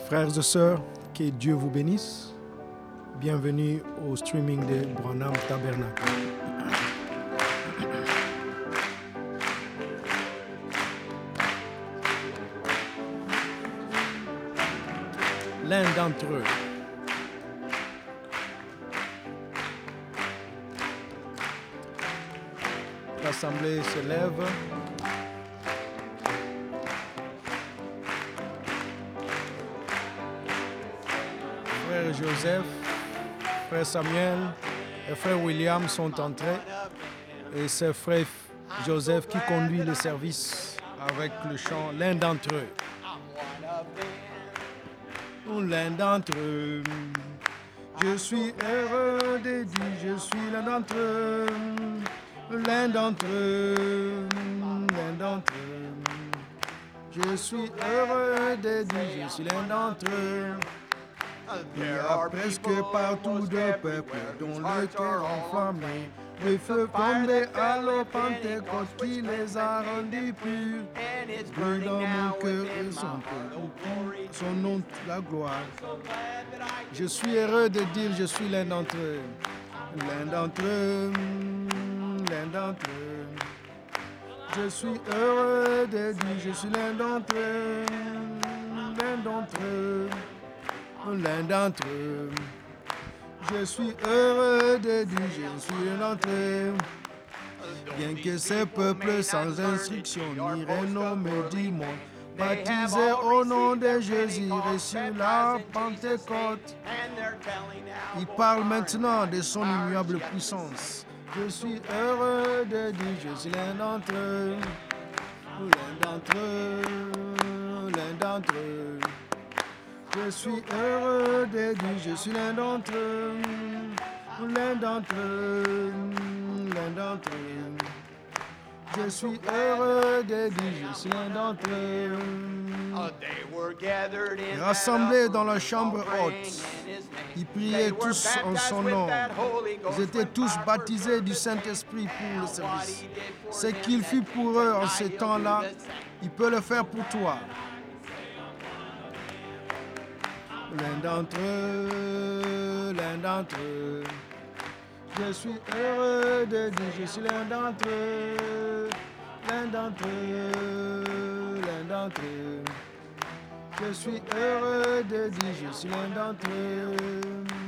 Frères et sœurs, que Dieu vous bénisse. Bienvenue au streaming de Branham Tabernacle. L'un d'entre eux. L'assemblée se lève. Frère Joseph, frère Samuel et frère William sont entrés. Et c'est frère Joseph qui conduit le service avec le chant L'un d'entre eux. L'un d'entre eux. Je suis heureux de dire, je suis l'un d'entre eux. L'un d'entre eux. L'un d'entre eux. Je suis heureux de dire, je suis l'un d'entre eux. Il y a presque partout de peuples dont le cœur enflammé, le feu tombé à la Pentecôte qui les a rendus purs. Brûle dans mon cœur et son nom, la gloire. Je suis heureux de dire, je suis l'un d'entre eux. L'un d'entre eux, l'un d'entre eux. Je suis heureux de dire, je suis l'un d'entre eux. L'un d'entre eux. L'un d'entre eux. Je suis heureux de dire, je suis l'un d'entre eux. Bien que ces peuples sans instruction ni renommé du monde, baptisés au nom de Jésus et sur la Pentecôte, ils parlent maintenant de son immuable puissance. Je suis heureux de dire, je suis l'un d'entre eux. L'un d'entre eux. L'un d'entre eux. Je suis heureux de dire, je suis l'un d'entre eux, l'un d'entre eux, l'un d'entre eux. Je suis heureux de dire, je suis l'un d'entre eux. Rassemblés dans la chambre haute, ils priaient tous en son nom. Ils étaient tous baptisés du Saint-Esprit pour le service. Ce qu'il fit pour eux en ce temps-là, il peut le faire pour toi. L'un d'entre eux, l'un d'entre eux. Je suis heureux de dire, je suis l'un d'entre eux, l'un d'entre eux, l'un d'entre eux. Je suis heureux de dire, je suis l'un d'entre eux.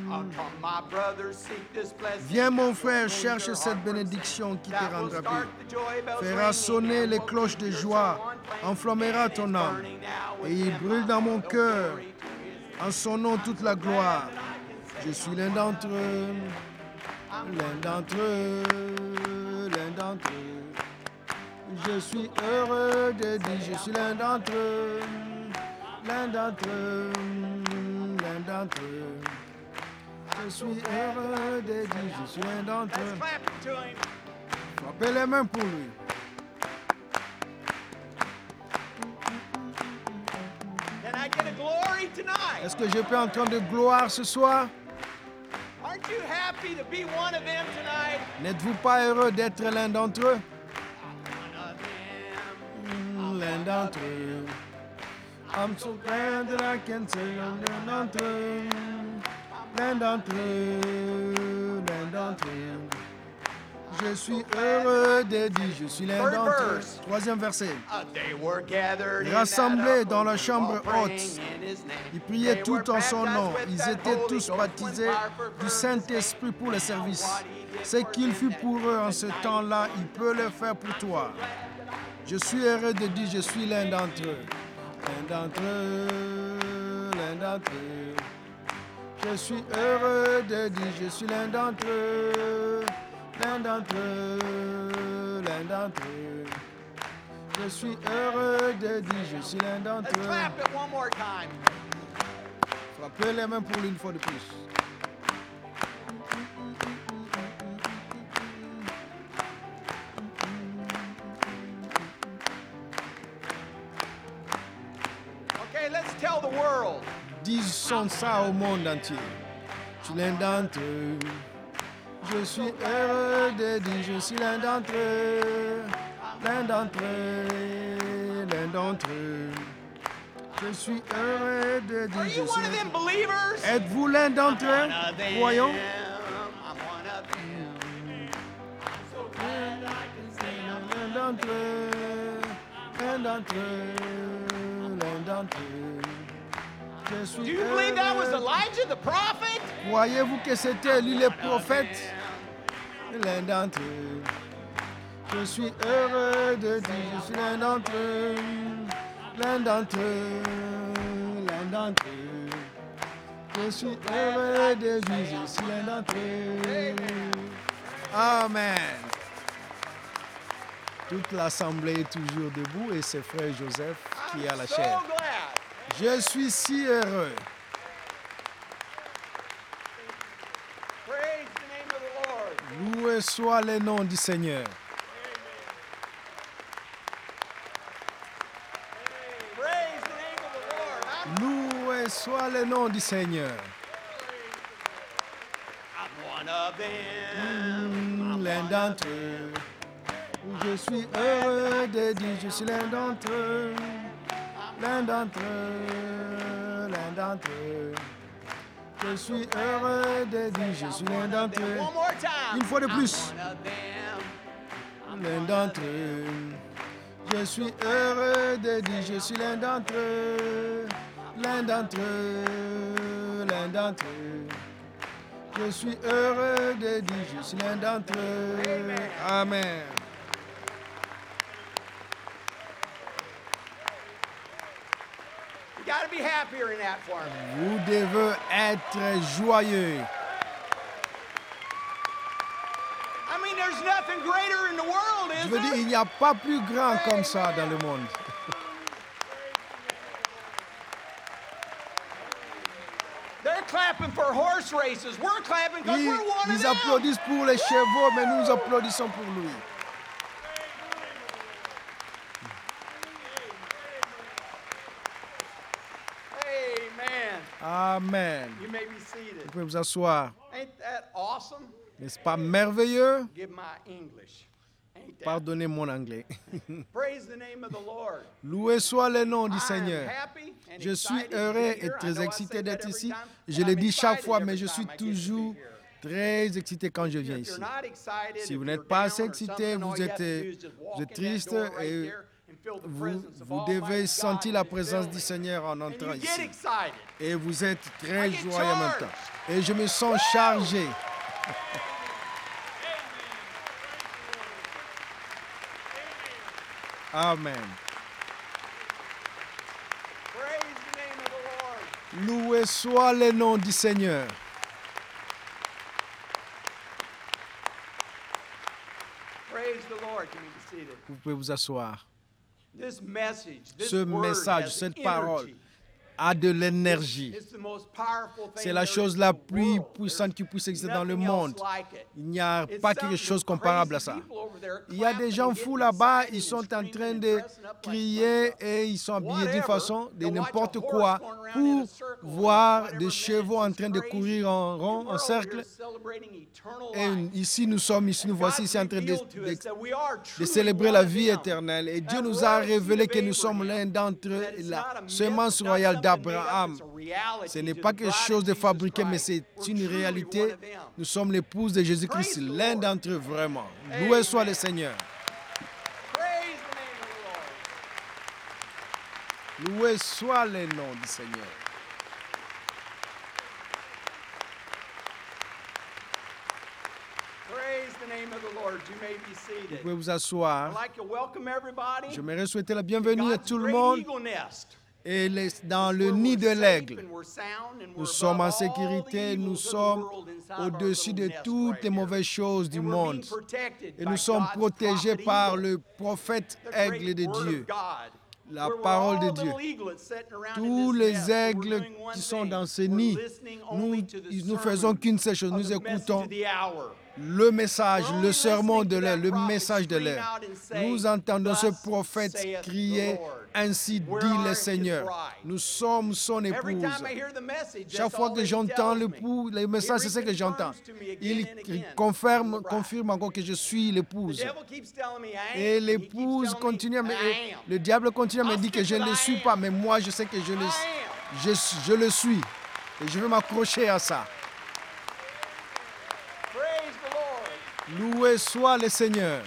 Viens mon frère, cherche cette bénédiction qui te rendra pur. Fera sonner les cloches de joie, enflammera ton âme. Et il brûle dans mon cœur. En son nom, toute la gloire. Je suis l'un d'entre eux, l'un d'entre eux, l'un d'entre eux. Je suis heureux de dire, je suis l'un d'entre eux, l'un d'entre eux, l'un d'entre eux. Je suis heureux de dire, je suis l'un d'entre eux. Frappez les mains pour lui. Est-ce que je peux entendre de gloire ce soir? N'êtes-vous pas heureux d'être l'un d'entre eux? L'un d'entre eux. I'm so glad that I can say l'un d'entre eux. L'un d'entre eux. L'un d'entre eux. Je suis heureux de dire, je suis l'un d'entre eux. Troisième verset. Rassemblés dans la chambre haute, ils priaient tout en son nom. Ils étaient tous baptisés du Saint-Esprit pour le service. Ce qu'il fut pour eux en ce temps-là, il peut le faire pour toi. Je suis heureux de dire, je suis l'un d'entre eux. L'un d'entre eux, l'un d'entre eux. Je suis heureux de dire, je suis l'un d'entre eux. L'un d'entre eux, l'un d'entre eux. Je suis heureux de dire, je suis l'un d'entre eux. Frappez les mains pour lui une fois de plus. Okay, let's tell the world. Disons ça au monde entier. Je suis l'un d'entre eux. Je suis heureux de dire, je suis l'un d'entre eux, l'un d'entre eux, l'un d'entre eux. Je Je suis heureux de Are dire you je one of suis. them believers? Êtes-vous l'un d'entre eux? Voyons. I'm one of them. L'un d'entre eux, l'un d'entre eux, l'un d'entre eux. Je suis Do you believe that was heureux. Elijah the prophet? Croyez-vous que c'était lui le prophète? L'un d'entre eux. Je suis heureux de dire je suis l'un d'entre eux. L'un d'entre eux, l'un d'entre eux. Je suis heureux de dire je suis l'un d'entre eux. Amen. Toute l'assemblée est toujours debout et c'est frère Joseph qui est à la I'm so chair. glad. Je suis si heureux. Praise the name of the Lord. Loué soit le nom du Seigneur. Praise the name of the Lord. Loué soit le nom du Seigneur. I'm one of them. L'un d'entre eux. Je suis heureux de dire je suis l'un d'entre eux. L'un d'entre eux. L'un d'entre eux. Je suis heureux de dire je suis l'un d'entre eux. One more time. Une fois de plus. I'm one of them. L'un d'entre eux. Je suis heureux de dire je suis l'un d'entre eux. L'un d'entre eux. L'un d'entre eux. Je suis heureux de dire je suis l'un d'entre eux. Amen. You got to be happier in that for me. Vous devez être joyeux. I mean, there's nothing greater in the world, Je is veux dire, il there? n'y a pas plus grand comme ça dans le monde. They're clapping for horse races. We're clapping because we're one of Ils them. applaudissent pour les chevaux, mais nous applaudissons pour lui. Amen. Amen. You may be seated. Vous pouvez vous asseoir. Ain't that awesome? N'est-ce pas merveilleux? Give my English. Ain't that? Pardonnez mon anglais. Praise the name of the Lord. Loué soit le nom du I'm Seigneur. happy and Je suis excited to heureux be et here. I très know I excité say that d'être every ici. time, Je but le I'm dis chaque excited fois, every mais je time suis I get to be toujours here. très excité quand je viens If ici. you're not excited, Si if vous you're n'êtes pas down assez or excité, something, vous all you have êtes, to do is just walk vous êtes in that triste door right et there and feel the vous, presence of vous Almighty devez God sentir in la this présence du building. Seigneur en And entrant you get ici. excited. Et vous êtes très I get joyeux en même charged. temps. Et je me sens chargé. Amen. Praise the name of the Lord. Loué soit le nom du Seigneur. Praise the Lord. You may be seated. Vous pouvez vous asseoir. This message, this Ce word message, has cette energy. parole a de l'énergie. It's the most powerful thing C'est la there chose is la in the plus world. puissante qui puisse There's exister dans le nothing monde. else like it. Il n'y a It's pas quelque something chose crazy comparable à ça. people over there Il y a des clapping gens and fous getting là-bas, excited ils and sont en screaming train and de dressing up like crier bunch of- et ils sont habillés d'une Whatever, façon, de to watch n'importe a horse quoi, going around in pour a circle and voir whatever des minutes, chevaux en it's train de crazy. courir en rond, We're en over cercle. here celebrating eternal Et life. ici, nous sommes, ici, nous voici ici en train revealed to us that we are de truly célébrer one la of vie them. éternelle. Et Dieu That nous a royal seed révélé of que nous sommes Abraham, l'un d'entre eux, that it's la not a myth, semence it's not royale something made up, d'Abraham. it's a reality Ce n'est to pas the quelque bride of chose de Jesus fabriqué, mais Christ. c'est We're une truly réalité. one of them. Nous sommes l'épouse de Jésus-Christ, Praise the l'un Lord. d'entre eux vraiment. Loué soit le Seigneur. Praise the name of the Lord. Loué soit le nom du Seigneur. Praise the name of the Lord. You may be Vous seated. pouvez vous I'd asseoir. like to welcome everybody. J'aimerais souhaiter la bienvenue à God's tout le great monde eagle nest. et dans le Where nid we're de safe l'aigle. and we're sound and Nous we're sommes en above all the sécurité, nous evils of the sommes world inside our au-dessus little de nest toutes right les here. mauvaises choses du And we're being monde. protected Et by nous sommes God's protégés prophet par eagle, le prophète the aigle great de word Dieu. of God. La Where we're parole de all Dieu. little eaglets sitting around in Tous this les nest, and we're aigles doing one qui sont thing. dans ce We're nid, listening nous only to the ne faisons sermon qu'une seule chose, of nous the message écoutons of the hour. le message, le sermon de l'air, le message de l'air. Nous entendons ce prophète crier, ainsi dit le Seigneur. Nous sommes son épouse. Chaque fois que j'entends le message, c'est ce que j'entends. Il confirme encore que je suis l'épouse. Et l'épouse continue, le diable continue à me dire que je ne le suis pas, mais moi je sais que je le suis. Et je veux m'accrocher à ça. Loué soit le Seigneur.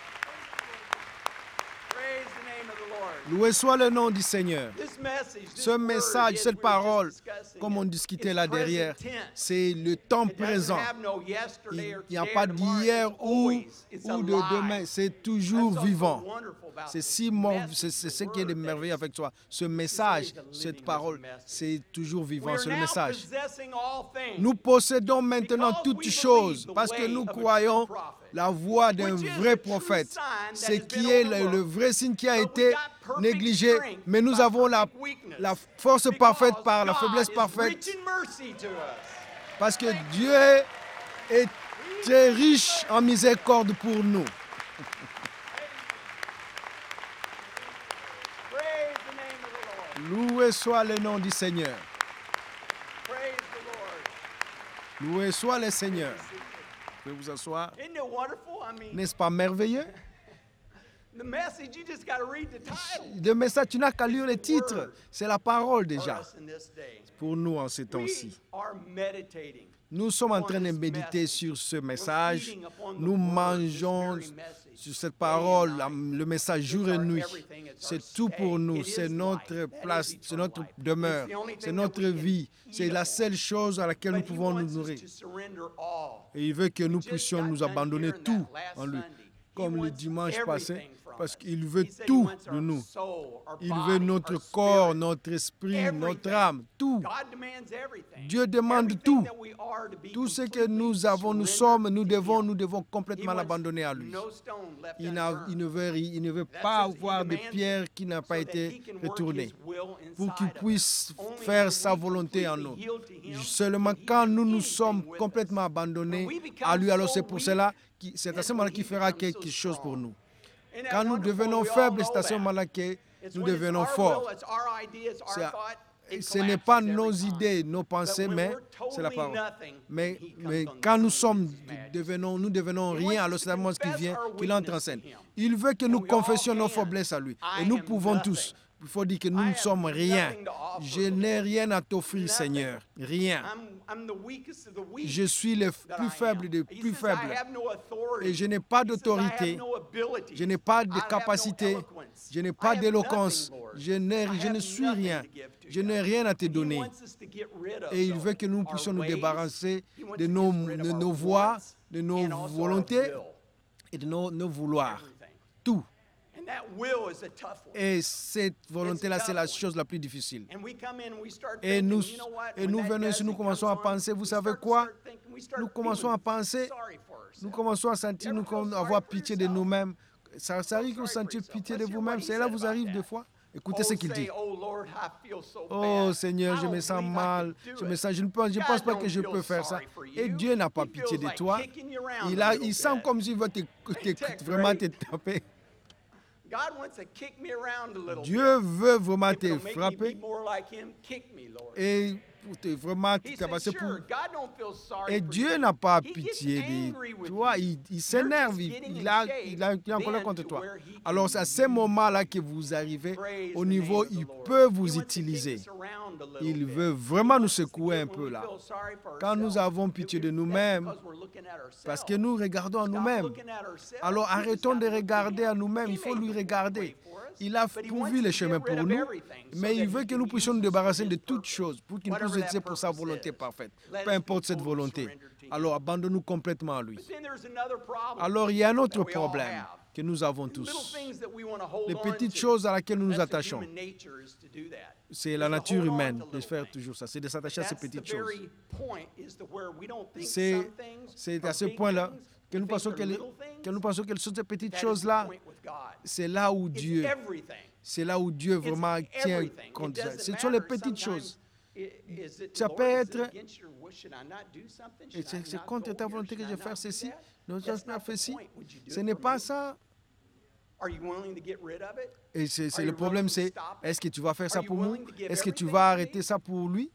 Loué soit le nom du Seigneur. Ce message, cette parole, comme on discutait là derrière, c'est le temps présent. Il n'y a pas d'hier ou de demain, c'est toujours vivant. C'est ce qui est de merveilleux avec toi. Ce message, cette parole, c'est toujours vivant, c'est le message. Nous possédons maintenant toutes choses parce que nous croyons la voix d'un vrai prophète. Ce qui est le vrai signe qui a été négligé, mais nous avons la force parfaite par la faiblesse parfaite. Parce que Dieu est très riche en miséricorde pour nous. Loué soit le nom du Seigneur. Loué soit le Seigneur. Vous pouvez vous asseoir. N'est-ce pas merveilleux? Le message, tu n'as qu'à lire le titre. C'est la parole déjà. Pour nous en ces temps-ci. Nous sommes en train de méditer sur ce message. Nous mangeons sur cette parole, le message jour et nuit. C'est tout pour nous. C'est notre place, c'est notre demeure, c'est notre vie. C'est la seule chose à laquelle nous pouvons nous nourrir. Et il veut que nous puissions nous abandonner tout en lui. Comme le dimanche passé, parce qu'il veut tout de nous. Il veut notre corps, notre esprit, notre âme, tout. Dieu demande tout. Tout ce que nous avons, nous sommes, nous devons complètement l'abandonner à lui. Il ne veut pas avoir de pierre qui n'a pas été retournée pour qu'il puisse faire sa volonté en nous. Seulement quand nous sommes complètement abandonnés à lui, alors c'est pour cela, c'est à ce moment-là qu'il fera quelque chose pour nous. Quand nous devenons faibles, c'est à ce moment-là que nous devenons forts. Ce n'est pas nos idées, nos pensées, mais c'est la parole. Mais quand nous devenons rien, alors c'est le moment qu'il entre en scène. Il veut que nous confessions nos faiblesses à lui. Et nous pouvons tous. Il faut dire que nous ne sommes rien. Je n'ai rien à t'offrir, Seigneur. Rien. Je suis le plus faible des plus faibles. Et je n'ai pas d'autorité. Je n'ai pas de capacité. Je n'ai pas d'éloquence. Je ne suis rien. Je n'ai rien à te donner. Et il veut que nous puissions nous débarrasser de nos voix, de nos volontés et de nos vouloirs. Tout. Et cette volonté-là, c'est la chose la plus difficile. Et nous venons ici, nous commençons à penser, vous savez quoi? Nous commençons à penser, nous commençons à sentir, avoir pitié de nous-mêmes. Ça arrive que vous sentiez pitié de vous-même. C'est là vous arrive des fois. Écoutez ce qu'il dit. Oh Seigneur, je me sens mal. Je ne pense pas que je peux faire ça. Et Dieu n'a pas pitié de toi. Il sent comme s'il veut vraiment te taper. Dieu veut vraiment te frapper et vraiment te tabasser pour... Et Dieu n'a pas pitié de toi. Il s'énerve, il a en colère contre toi. Alors c'est à ce moment-là que vous arrivez au niveau, il peut vous utiliser. Il veut vraiment nous secouer un peu là. Quand nous avons pitié de nous-mêmes, parce que nous regardons à nous-mêmes. Alors arrêtons de regarder à nous-mêmes, il faut lui regarder. Il a pourvu les chemins pour nous, mais il veut que nous puissions nous débarrasser de toutes choses pour qu'il puisse utiliser pour sa volonté parfaite. Peu importe cette volonté. Alors abandonne-nous complètement à lui. Alors il y a un autre problème que nous avons tous. Les petites choses à laquelles nous nous attachons. C'est la nature humaine de faire toujours ça. C'est de s'attacher à ces petites choses. C'est à ce point-là que nous pensons que ces petites choses-là, c'est là où Dieu vraiment tient compte. Ce sont les petites choses. Ça peut être Et c'est contre ta volonté que je fasse ceci. Non, je pas fait ci. Ce n'est pas ça. Et c'est le problème, c'est est-ce que tu vas faire ça pour moi? Est-ce que tu vas arrêter ça pour lui?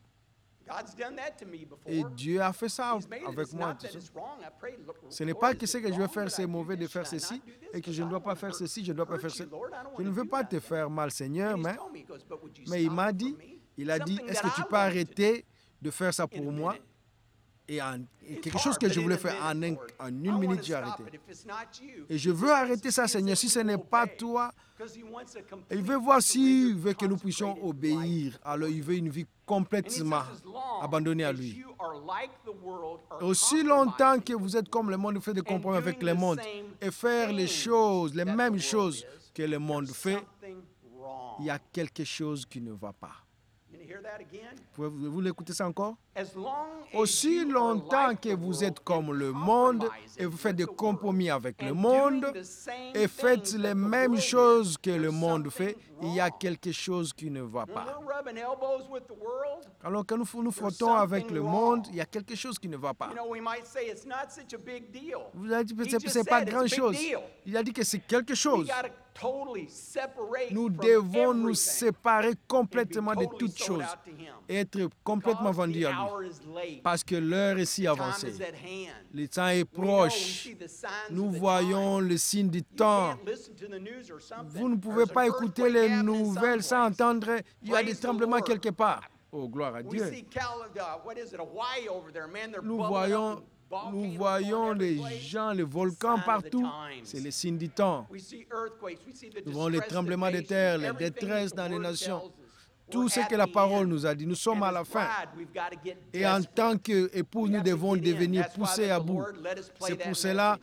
Et Dieu a fait ça avec moi. Ce n'est pas que ce que je vais faire, c'est mauvais de faire ceci et que je ne dois pas faire ceci, je ne dois pas faire ceci. Je ne veux pas te faire mal, Seigneur, mais il m'a dit, est-ce que tu peux arrêter de faire ça pour moi? Et quelque chose que je voulais faire en une minute, j'ai arrêté. Et je veux arrêter ça, Seigneur. Si ce n'est pas toi, il veut voir s'il veut que nous puissions obéir. Alors, il veut une vie complètement abandonnée à lui. Aussi longtemps que vous êtes comme le monde, vous faites des compromis avec le monde et faire les choses, les mêmes choses que le monde fait, il y a quelque chose qui ne va pas. Vous l'écoutez ça encore? Aussi longtemps que vous êtes comme le monde et vous faites des compromis avec le monde et faites les mêmes choses que le monde fait, il y a quelque chose qui ne va pas. Alors quand nous frottons avec le monde, il y a quelque chose qui ne va pas. Vous avez dit que ce n'est pas grand-chose. Il a dit que c'est quelque chose. Nous devons nous séparer complètement de toutes choses et être complètement vendus à lui. Parce que l'heure est si avancée. Le temps est proche. Nous voyons le signe du temps. Vous ne pouvez pas écouter les nouvelles sans entendre il y a des tremblements quelque part. Oh, gloire à Dieu. Nous voyons les gens, les volcans partout. C'est le signe du temps. Nous voyons les tremblements de terre, les détresses dans les nations. Tout ce que la parole nous a dit, nous sommes à la fin. Et en tant qu'époux, nous devons devenir poussés à bout. C'est pour cela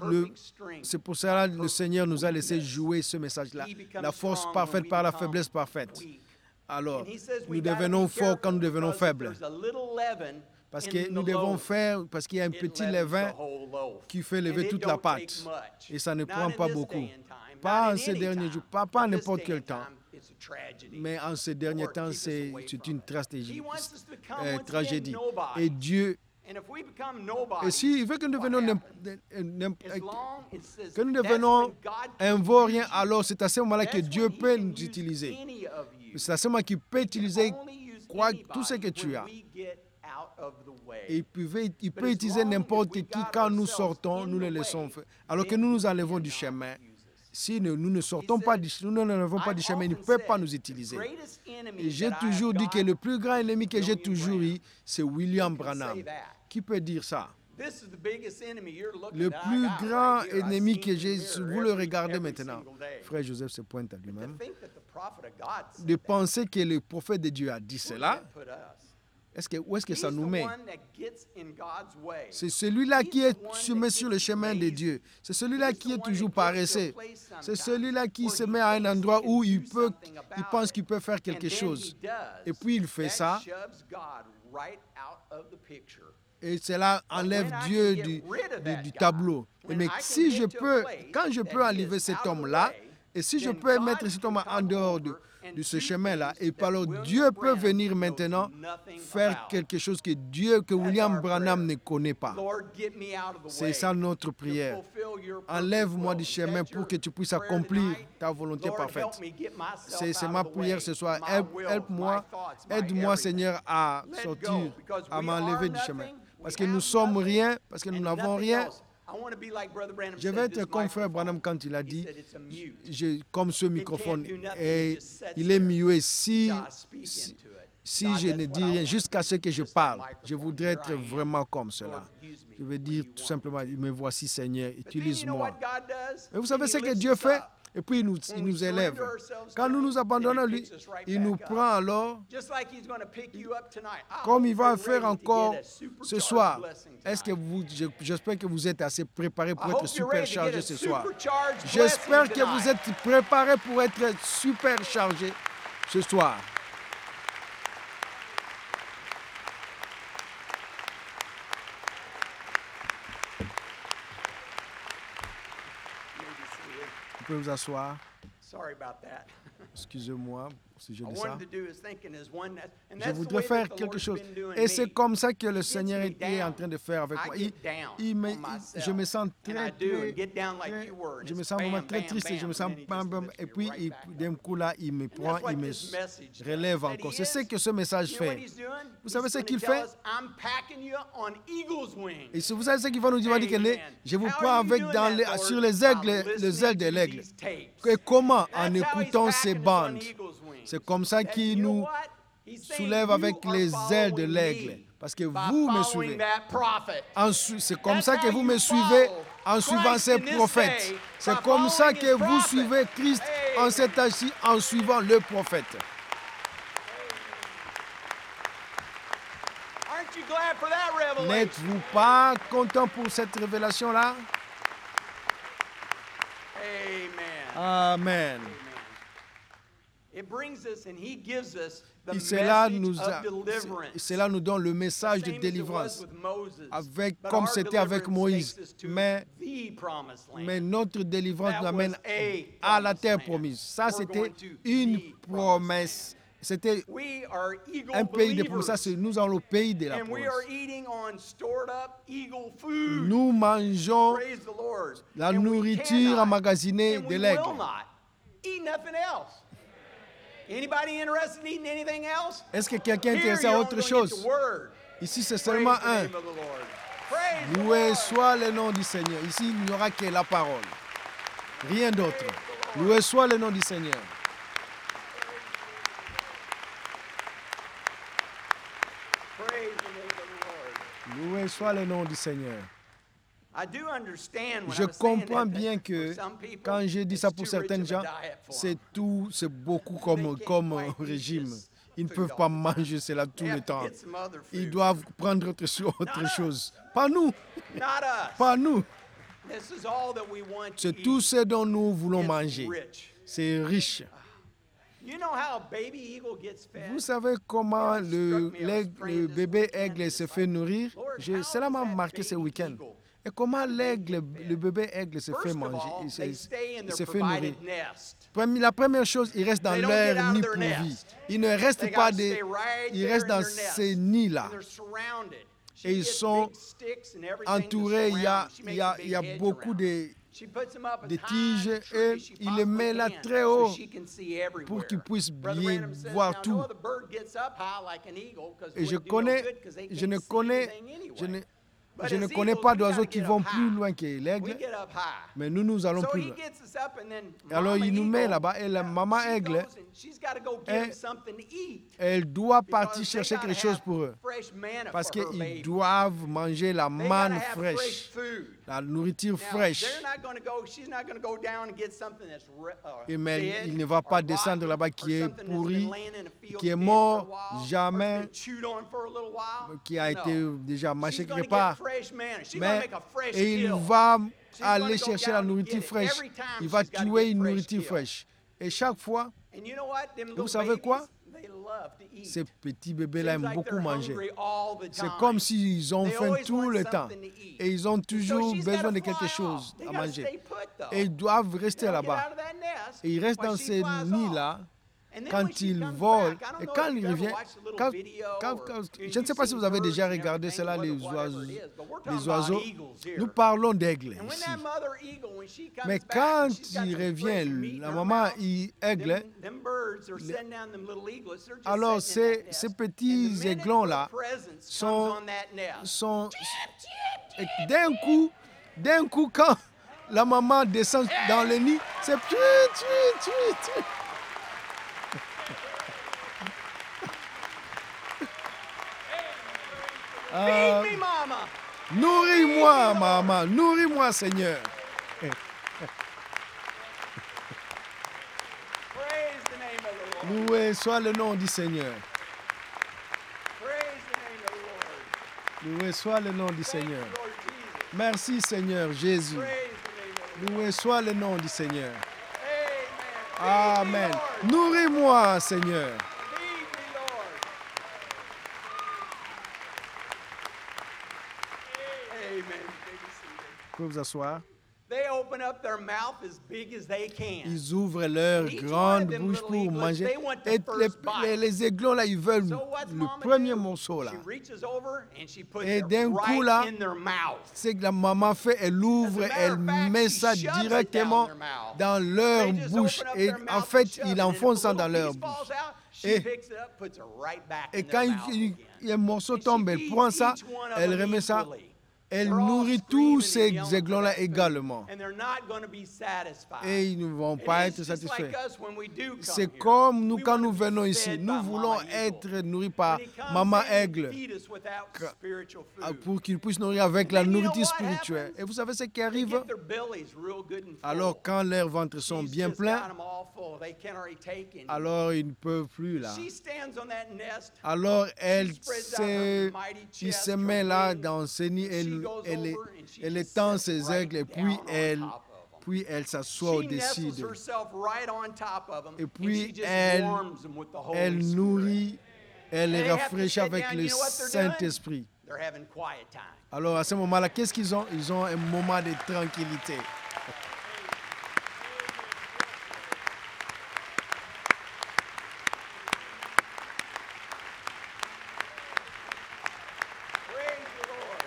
le Seigneur nous a laissé jouer ce message-là. La force parfaite par la faiblesse parfaite. Alors, nous devenons forts quand nous devenons faibles. Parce que nous devons faire, parce qu'il y a un petit levain qui fait lever toute la pâte. Et ça ne prend pas beaucoup. Pas en ces derniers jours, pas à n'importe quel temps. Mais en ces derniers temps, c'est une tragédie. Et Dieu, et s'il veut que nous devenions un vaurien, alors c'est à ce moment-là que Dieu peut nous utiliser. C'est à ce moment qu'il peut utiliser tout ce que tu as. Et il peut utiliser n'importe qui. Quand nous sortons, nous le laissons faire. Alors que nous nous enlevons du chemin. Si nous ne sortons pas nous n'enlevons pas du chemin, il ne peut pas nous utiliser. Et j'ai toujours dit que le plus grand ennemi que j'ai toujours eu, c'est William Branham. Qui peut dire ça? Le plus grand ennemi que j'ai, vous le regardez maintenant. Frère Joseph se pointe à lui-même. De penser que le prophète de Dieu a dit cela. Où est-ce que ça nous met? C'est celui-là qui se met sur le chemin de Dieu. C'est celui-là qui est toujours paresseux. C'est celui-là qui se met à un endroit où il pense qu'il peut faire quelque chose. Et puis il fait ça. Et cela enlève Dieu du tableau. Mais quand je peux enlever cet homme-là, et si je peux mettre cet homme en dehors de ce chemin-là, et alors Dieu peut venir maintenant faire quelque chose que William Branham ne connaît pas. C'est ça notre prière. Enlève-moi du chemin pour que tu puisses accomplir ta volonté parfaite. C'est ma prière ce soir. Aide-moi Seigneur à sortir, à m'enlever du chemin. Parce que nous sommes rien, parce que nous n'avons rien. Je vais être comme frère Branham quand il a dit, comme ce microphone, et il est muet. Si je ne dis rien jusqu'à ce que je parle, je voudrais être vraiment comme cela. Je vais dire tout simplement, me voici Seigneur, utilise-moi. Et vous savez ce que Dieu fait? Et puis il nous élève. Quand nous nous abandonnons à lui, il nous prend alors, comme il va faire encore ce soir. J'espère que vous êtes assez préparés pour être superchargés ce soir. J'espère que vous êtes préparés pour être superchargés ce soir. Vous pouvez vous asseoir. Excusez-moi. si je I dis ça. wanted to do is thinking as one that, and Je that's the voudrais way faire that the quelque Lord's chose. been doing Et c'est me. comme ça que le Gets Seigneur me était en down. train de faire avec moi. I get down on myself. Je me sens And I très, do, and get très, down like très- you were, and je me it's sens vraiment bam, très bam, triste et je bam, me sens and then he just lifts et me puis right back d'un up. coup là, il me And prend, that's what il me this message does. relève That encore. he C'est ce is. que ce message You know what fait. he's doing? Vous savez He's ce gonna qu'il tell fait? us, I'm packing you on eagle's wings. Et si vous savez ce qu'il va nous dire, il va dire que Amen. je vous How prends are you avec doing dans that, les, Lord? sur les By ailes listening de to l'aigle. these tapes. Et comment? En That's how he's écoutant ces packing us on bandes. eagle's wings. C'est comme ça That, qu'il you know nous what? He's saying, soulève avec you are les ailes de following l'aigle. me Parce que by vous me following suivez. that prophet. C'est comme That's ça que how vous you me suivez follow en suivant Christ ces in this prophètes. day, C'est by comme ça following que his vous prophet. suivez Christ en Amen. cet âge-ci en suivant le prophète. Aren't you glad for that revelation? N'êtes-vous pas content pour cette révélation-là? Amen. Amen. It brings us and he gives us the Et cela message of deliverance. cela nous donne le message de Same as it was délivrance, with Moses. avec, But comme our c'était avec deliverance Moïse. takes us to Mais the promised land. notre délivrance That nous amène was a à la promised terre land. promise. Ça, We're c'était going to une the promised promesse. C'était We are eagle un pays de believers. promesse. Ça, c'est nous allons au pays de la And we promesse. are eating on stored up eagle food. Nous mangeons Praise the Lord. la And we nourriture cannot, emmagasinée and de we l'aigle. will not eat nothing else. Anybody interested in eating anything else? Est-ce que quelqu'un est Here intéressé you're à only autre gonna get chose? the word. Ici, c'est Praise seulement the un. name of the Lord. Praise the Loué Lord. soit le nom du Seigneur. Ici, il n'y aura que la parole. Rien d'autre. Loué soit le nom du Seigneur. Praise the name of the Lord. Loué soit le nom du Seigneur. I do understand when Je I was saying comprends that, bien that que for some people, quand je dis it's ça pour too rich certains of a gens, diet for them. c'est beaucoup They comme, can't comme quite eat régime. this Ils ne food peuvent all pas the time. manger cela tout They le have to temps. get some other Ils food. doivent prendre autre Not chose. Pas nous, Not us. pas nous. This is all that we want to C'est eat. tout ce dont nous voulons It's manger. rich. C'est riche. You know how a baby eagle gets fed? Vous savez comment le bébé aigle se fait nourrir? Cela m'a marqué ce week-end. Et comment le bébé aigle se fait First of manger, all, il they stay in il their se fait nourrir. provided nest. La première chose, ils restent dans They don't get leur out of nid their pourvu. nest. Ils ne They restent pas gotta des... stay right Ils there restent in dans their nest. ces nids-là, And they're surrounded. She et ils gets sont big sticks and everything to entourés. Il y a, surround. She il makes y a, a big il y a hedge beaucoup around. de She puts them up as de high tiges in the tree et as she il les met possibly là can, très so haut she can see everywhere. pour qu'ils puissent Brother bien Branham says, voir now, tout. no other bird gets up high like an eagle, 'cause it Et je wouldn't do no connais, good 'cause they je can't ne see connais, anything anyway. je ne, But je ne as connais eagles, pas we d'oiseaux gotta qui get vont up plus high. loin que We l'aigle, get up high. mais nous allons So plus he loin. gets us up and then Alors Mama il nous met Eagle, là-bas et la maman she aigle, goes and she's gotta go get elle- him something to eat. elle doit Because partir they chercher gotta quelque chose have pour eux. fresh manna Parce for her qu'ils baby. doivent manger la They gotta manne have fresh fraîche, food. la nourriture Now, fraîche. they're not going to go. She's not going to go down and get something that's Mais dead il ne va pas or descendre rotten là-bas or qui est something that's been pourri, laying in a field qui est dead mort for a while, or jamais, it's been chewed on for a little while. qui a No. été déjà mâché She's gonna quelque get part. fresh manna. She's gonna Mais make a fresh et il kill. va She's gonna aller go chercher la down and nourriture get it. fraîche. Every time Il va she's gotta tuer get une fresh nourriture kill. fraîche. Et chaque fois, And you know what? Them vous little savez babies, quoi? they love to eat. ces petits bébés-là Seems aiment like beaucoup they're manger. hungry all the C'est time. comme s'ils ont They faim always tout want le temps. something to eat. Et ils ont So toujours she's besoin gotta de quelque fly chose off. They à gotta manger. stay put, though. Et ils doivent They rester don't get là-bas. out of that nest Et ils restent while dans she ces flies off. nids-là. And then when Quand she ils comes volent, back, I don't et know quand if ils you've ever reviennent, watched the little video or je ne sais you've pas si seen vous avez déjà birds and regardé everything, cela, whatever it is, but we're talking les about oiseaux. eagles here. Nous parlons d'aigles And when ici. that mother eagle, when she comes Mais back quand and she's got il some fresh revient, meat in la her maman mouth, aigle, them birds are sending down them little eaglets. They're just alors sitting in that nest. ces And the petits minute aiglons-là her presence sont- comes on that nest, sont... Et d'un coup, quand la maman descend dans le nid, c'est... feed me, mama. Nourris-moi, maman, nourris-moi, Seigneur. Praise the name of the Lord. Loué soit le nom du Seigneur. Praise the name of the Lord. Loué soit le nom du Thank you, Seigneur. Lord Jesus. Merci, Seigneur Jésus. Praise the name of the Loué soit le nom du Seigneur. Lord. Amen. Amen. Feed me, Lord. Nourris-moi, Seigneur. Feed me, Lord. Amen. Take a seat. Vous pouvez vous asseoir. They open open up their mouth as big as they can. Ils ouvrent leur Each one grande of them bouche little pour eaglets, manger. they want the Et first bite. les aiglons, là, ils veulent So what's le mama premier do? morceau, là. She reaches over and she puts Et it d'un coup, là, right in their mouth. C'est que la maman fait, elle ouvre, As a matter elle of fact, met she ça shoves it directement down their mouth. dans leur They just bouche. open up Et their en mouth fait, and shove il it, and if enfonce a ça little dans leur piece falls bouche. out, she Et, picks it up, puts it right back et in quand their mouth again. il y a un morceau And she tombe, elle feeds prend ça, each one of elle them remet ça, equally. elle They're all nourrit screaming tous and ces yelling for aiglons-là that food, également. and they're not going to be satisfied. Et ils ne vont pas It être is just satisfaits. like us when we do come C'est here. comme nous We quand want nous to be venons ici. fed Nous by voulons Mama être Eagle. nourris par When he comes Maman in, he Aigle feed us without spiritual food. pour qu'ils puissent nourrir avec la And then you know nourriture what spirituelle. happens? Et vous savez ce qui They arrive? get their bellies real good and full. Alors quand leurs ventres sont She's bien just pleins, got 'em all full. They can't already take any. alors ils ne peuvent plus là. She stands on that nest. Alors elle spreads out her mighty il chest, se her met là wings. dans ses nids, She goes over and she elle just étend sits ses right aigles et down on top of 'em. puis elle s'assoit She au-dessus nestles d'eux. herself right on top of 'em, Et and puis she just elle warms 'em with the Holy Elle Spirit. nourrit, elle les They have to rafraîchit sit avec down. le You know what they're doing? Saint-Esprit. They're having quiet time. Alors à ce moment-là, qu'est-ce qu'ils ont? Ils ont un moment de tranquillité. Praise the Lord.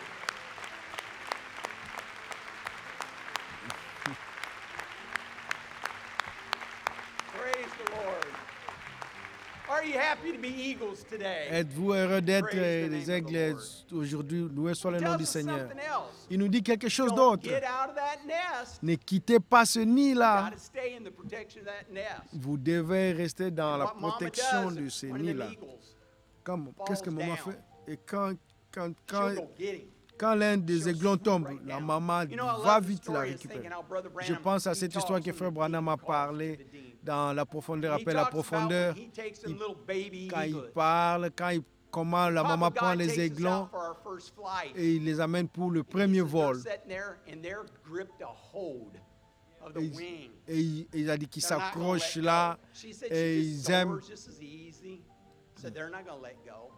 Praise the Lord. Are you happy to be eagles today? Êtes-vous heureux d'être Praise the des name of the aigles Lord. aujourd'hui? Loué soit le He nom tells du us Seigneur. something else. Il nous dit quelque chose Don't d'autre. get out of that nest. Ne quittez pas ce You nid-là. got to stay in the protection of that nest. Vous devez rester dans la What Mama protection does, de ce one of them nid-là. eagles, Qu'est-ce que falls maman down. fait? Et quand, she'll go get him. quand l'un des She'll aiglons swoop tombe, right la down. maman You know, I va love the vite la story of récupérer. thinking how Brother Je Branham, pense à he cette talks histoire que when Frère the Branham dean a calls parlé to the dean. dans la profondeur, He appelle la talks about profondeur. when he takes them little baby Quand il eaglets. parle, comment la Papa maman God prend les takes us aiglons out for our first flight. et il les amène pour le And he premier says they're vol. sitting there and they're gripped a hold of the Et wing. il a dit qu'ils They're not gonna s'accrochent let là go. She said et she just ils aiment. soars just as easy. Said they're not going to let go.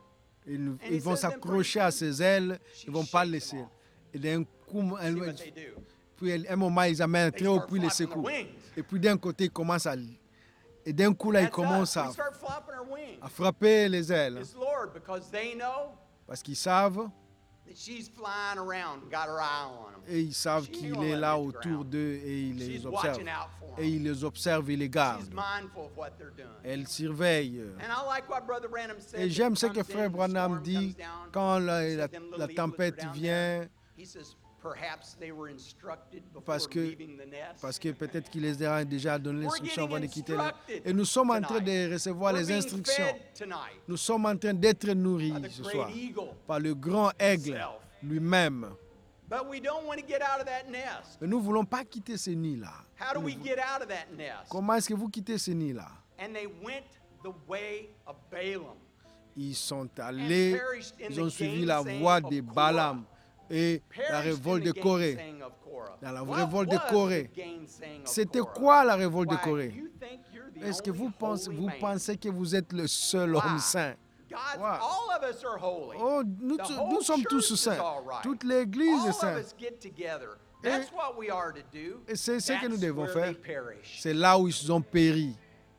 Ils vont s'accrocher à ses ailes, ils ne vont pas le laisser. Et d'un coup, See what they do. puis à un moment, ils amènent très haut, puis ils les secouent. Et puis d'un côté, ils commencent à... Et d'un coup, là, ils That's us. commencent We start flopping our wings. à frapper les ailes. It's Lord, because they know Parce qu'ils savent, that she's flying around, got her eye on them. et ils savent She qu'il ain't gonna est let là them hit the autour ground. d'eux et ils She's les observent. watching out for Et them. ils les observent, ils les gardent. She's mindful of what they're doing. Elle surveille. And I like what Brother Branham said. Et that j'aime ce comes que in, Frère the Branham storm dit comes down. quand He la said them little la eaglets tempête were down vient, there. He says perhaps they were instructed before parce que, leaving the nest. parce que peut-être qu'il les a déjà donné l'instruction avant de quitter. instructed Et nous sommes en train tonight. de recevoir We're les being instructions. fed tonight Nous sommes en train d'être nourris by the ce great soir eagle. par le grand aigle himself. lui-même. But we don't want to get out of that nest. Mais nous ne voulons pas quitter ce nid-là. How do we get out of that nest? Comment est-ce que vous quittez ce nid-là? And they went the way of Balaam. Ils sont allés, perished in ils ont the suivi la gainsaying voie of de Korah. Balaam et la Perished in révolte the de Corée. gainsaying of Korah. Dans la What révolte de was Corée. the gainsaying of C'était Korah? quoi la révolte de Why, Corée? you think you're the Est-ce que only vous holy man. pensez que vous êtes le seul Why? homme saint? God's, Why? all of us are holy. Oh, nous The whole sommes tous church is saints. all right. Toute l'Église All est of sainte. us get together. That's what we are to do. Et c'est ce que nous That's devons where faire. they perish. C'est là où ils ont péri.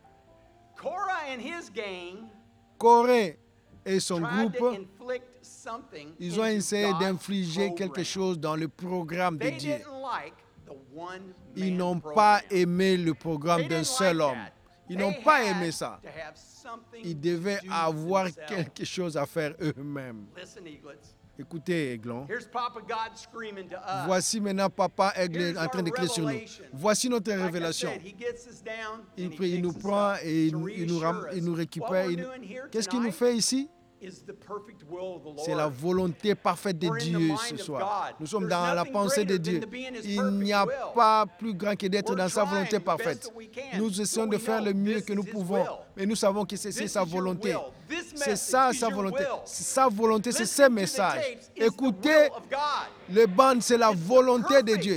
Korah and his gang Corée et son tried to groupe, inflict something ils ont into essayé God's d'infliger quelque program. chose dans le programme de They Dieu. didn't like the one Ils man n'ont program. pas aimé le programme They d'un didn't seul like homme. that. Ils They n'ont pas had aimé ça. to have something Ils devaient to do avoir themselves. quelque chose à faire eux-mêmes. Listen, eaglets. Écoutez, Aiglon. Here's Papa God screaming to us. Voici maintenant Papa Aigle Here's en train our d'écrire sur nous. revelation. Voici notre Like I révélation. said, he gets us down Il, and he nous picks us prend up et to il nous reassure us. récupère. What we're doing here Qu'est-ce qu'il nous tonight fait ici? is the perfect will of the C'est la Lord. volonté parfaite de We're in the Dieu mind ce of soir. God. Nous sommes There's dans la nothing pensée de greater Dieu. than to be in His Il perfect n'y a will. pas plus grand que d'être We're dans sa trying volonté best parfaite. that we can, Nous essayons but de we faire le know mieux this que nous is His pouvons. will. Mais nous savons que c'est This sa is your volonté. will. This C'est message ça is sa your volonté. will. Sa volonté, c'est Listening ses to the messages. tapes is the Écoutez, will of God. les bandes, c'est la It's the volonté de perfect Dieu. will of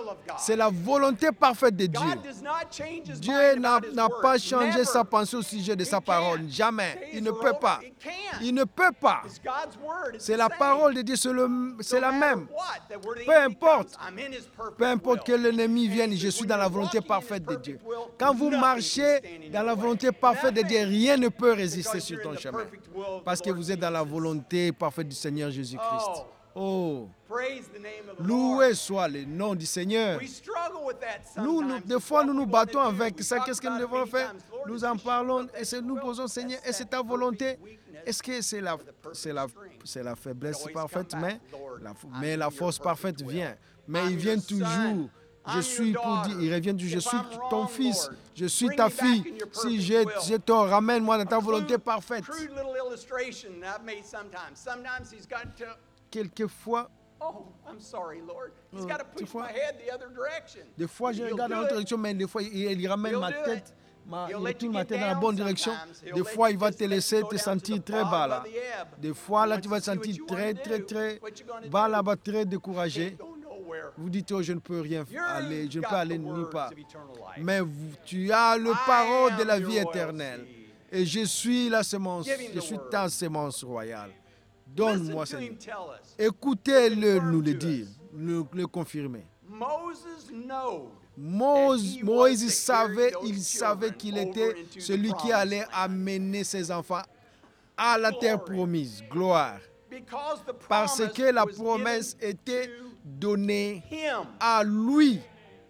will of God. C'est la volonté parfaite de Dieu. God does not change his Dieu mind n'a about his n'a word. pas changé Never. sa pensée au sujet de sa It parole. can't. Jamais. Days Il ne are peut over. pas. It can't. Il ne peut pas. It's God's word. It's C'est the la same. parole de Dieu, c'est No la matter même. what, that where the Peu enemy importe. comes, I'm in his perfect Peu importe que will. l'ennemi vienne, And he je says, suis when dans la you're volonté walking in his parfaite de Dieu. perfect will, Quand vous nothing can marchez stand in dans your la way. volonté parfaite de Dieu, Nothing. rien ne peut résister Because sur you're in ton the chemin. perfect will of the Parce que Lord vous êtes dans la Jesus. volonté parfaite du Seigneur Jésus-Christ. Oh, Praise the name of the loué Lord. soit le nom du Seigneur. We struggle with that Nous, sometimes. des It's fois, what nous we nous wanna battons do. avec We ça. talk Qu'est-ce que about nous it devons many faire? times. Lord, Nous is en this parlons your et nous will? posons, Seigneur, That's et c'est that ta volonté. perfect weakness Est-ce que c'est la, or the perfect c'est la, strength. c'est la faiblesse It always parfaite, come mais back, Lord, mais I'm la in force your parfaite perfect vient. will. Mais I'm il vient your toujours. son. Je I'm suis your pour dire, daughter. il revient toujours, je If suis I'm ton wrong, fils, Lord, je suis bring ta me back fille. in your Si perfect je will. te ramène, moi, dans ta A volonté parfaite. crude little illustration I've made sometimes. Sometimes he's got to, Quelquefois, oh, I'm sorry, Lord. He's got to des push fois- my head the other direction. des fois, je He'll regarde dans do l'autre it. direction, mais des fois, il ramène He'll ma do tête. it. Il He'll let retourne you ma get tête dans la down bonne direction. sometimes. He'll Des let fois, you il va just te let you laisser go te down to sentir the très bottom bas of là. the ebb. Des fois, He là, wants tu vas to te see what sentir you très, wanna très, do. très What you gonna bas do? là-bas, très Can't découragé. go nowhere. Vous dites, oh, je ne peux rien aller, je ne peux Got aller the nulle words part. of eternal life. Mais tu as le parole de am la your vie royal éternelle. seed. Et je suis la semence, Give him je the suis word. ta semence royale. Listen Donne-moi, to him Seigneur. tell us. Écoutez-le nous le Confirm to dire, us. le confirmer. Moses knowed Moïse savait, il savait qu'il était celui qui allait amener ses enfants à la terre promise. Gloire. because the Parce promise que la was promesse given était to donnée him, à lui.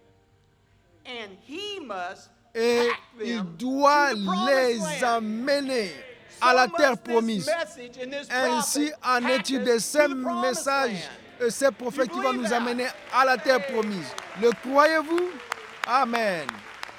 and he must Et pack il them doit to the promised les land. amener So à la must terre this promise. message and this Ainsi prophet en pack est-il us de to ces the promised messages land. et ces prophètes qui vont believe nous that? amener à la terre promise. Le croyez-vous? Amen.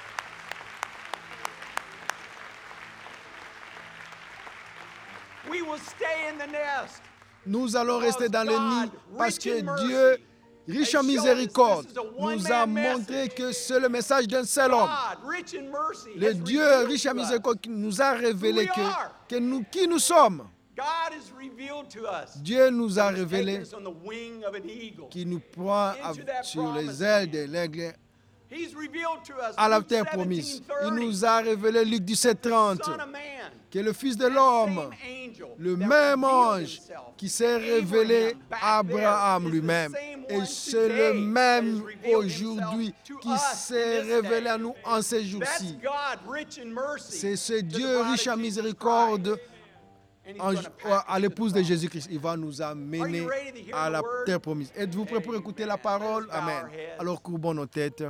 We will stay in the nest. Nous allons rester dans le nid parce rich que in mercy, Dieu, riche en has shown us miséricorde, this is a nous a one-man montré message. que c'est le message d'un seul homme. God, rich in mercy, Le has Dieu revealed riche en to us. miséricorde qui nous a révélé Who we are. qui nous sommes. God has revealed to us. Dieu nous a He's révélé taken us on the wing of an eagle. qui nous prend Into that sur les promised ailes land. de l'aigle He's revealed to us à la Luke terre promise. Il 17:30, nous a révélé Luc the 17:30 Son of Man, qui est le Fils de that l'homme, same angel le that même revealed ange himself qui s'est to révélé Abraham back à there, Abraham is the lui-même. same Et one c'est today le that même has revealed aujourd'hui himself to qui us s'est in this révélé day. à nous en ces That's jours-ci. God, rich in mercy, C'est ce to the Dieu bride riche of en Jesus miséricorde Christ. And he's gonna pack à us l'épouse to de the promise. Jésus-Christ. Il va nous amener ready to hear à the la word? terre promise. Êtes-vous prêts pour écouter la parole? Let us bow Amen. our heads. Alors courbons nos têtes.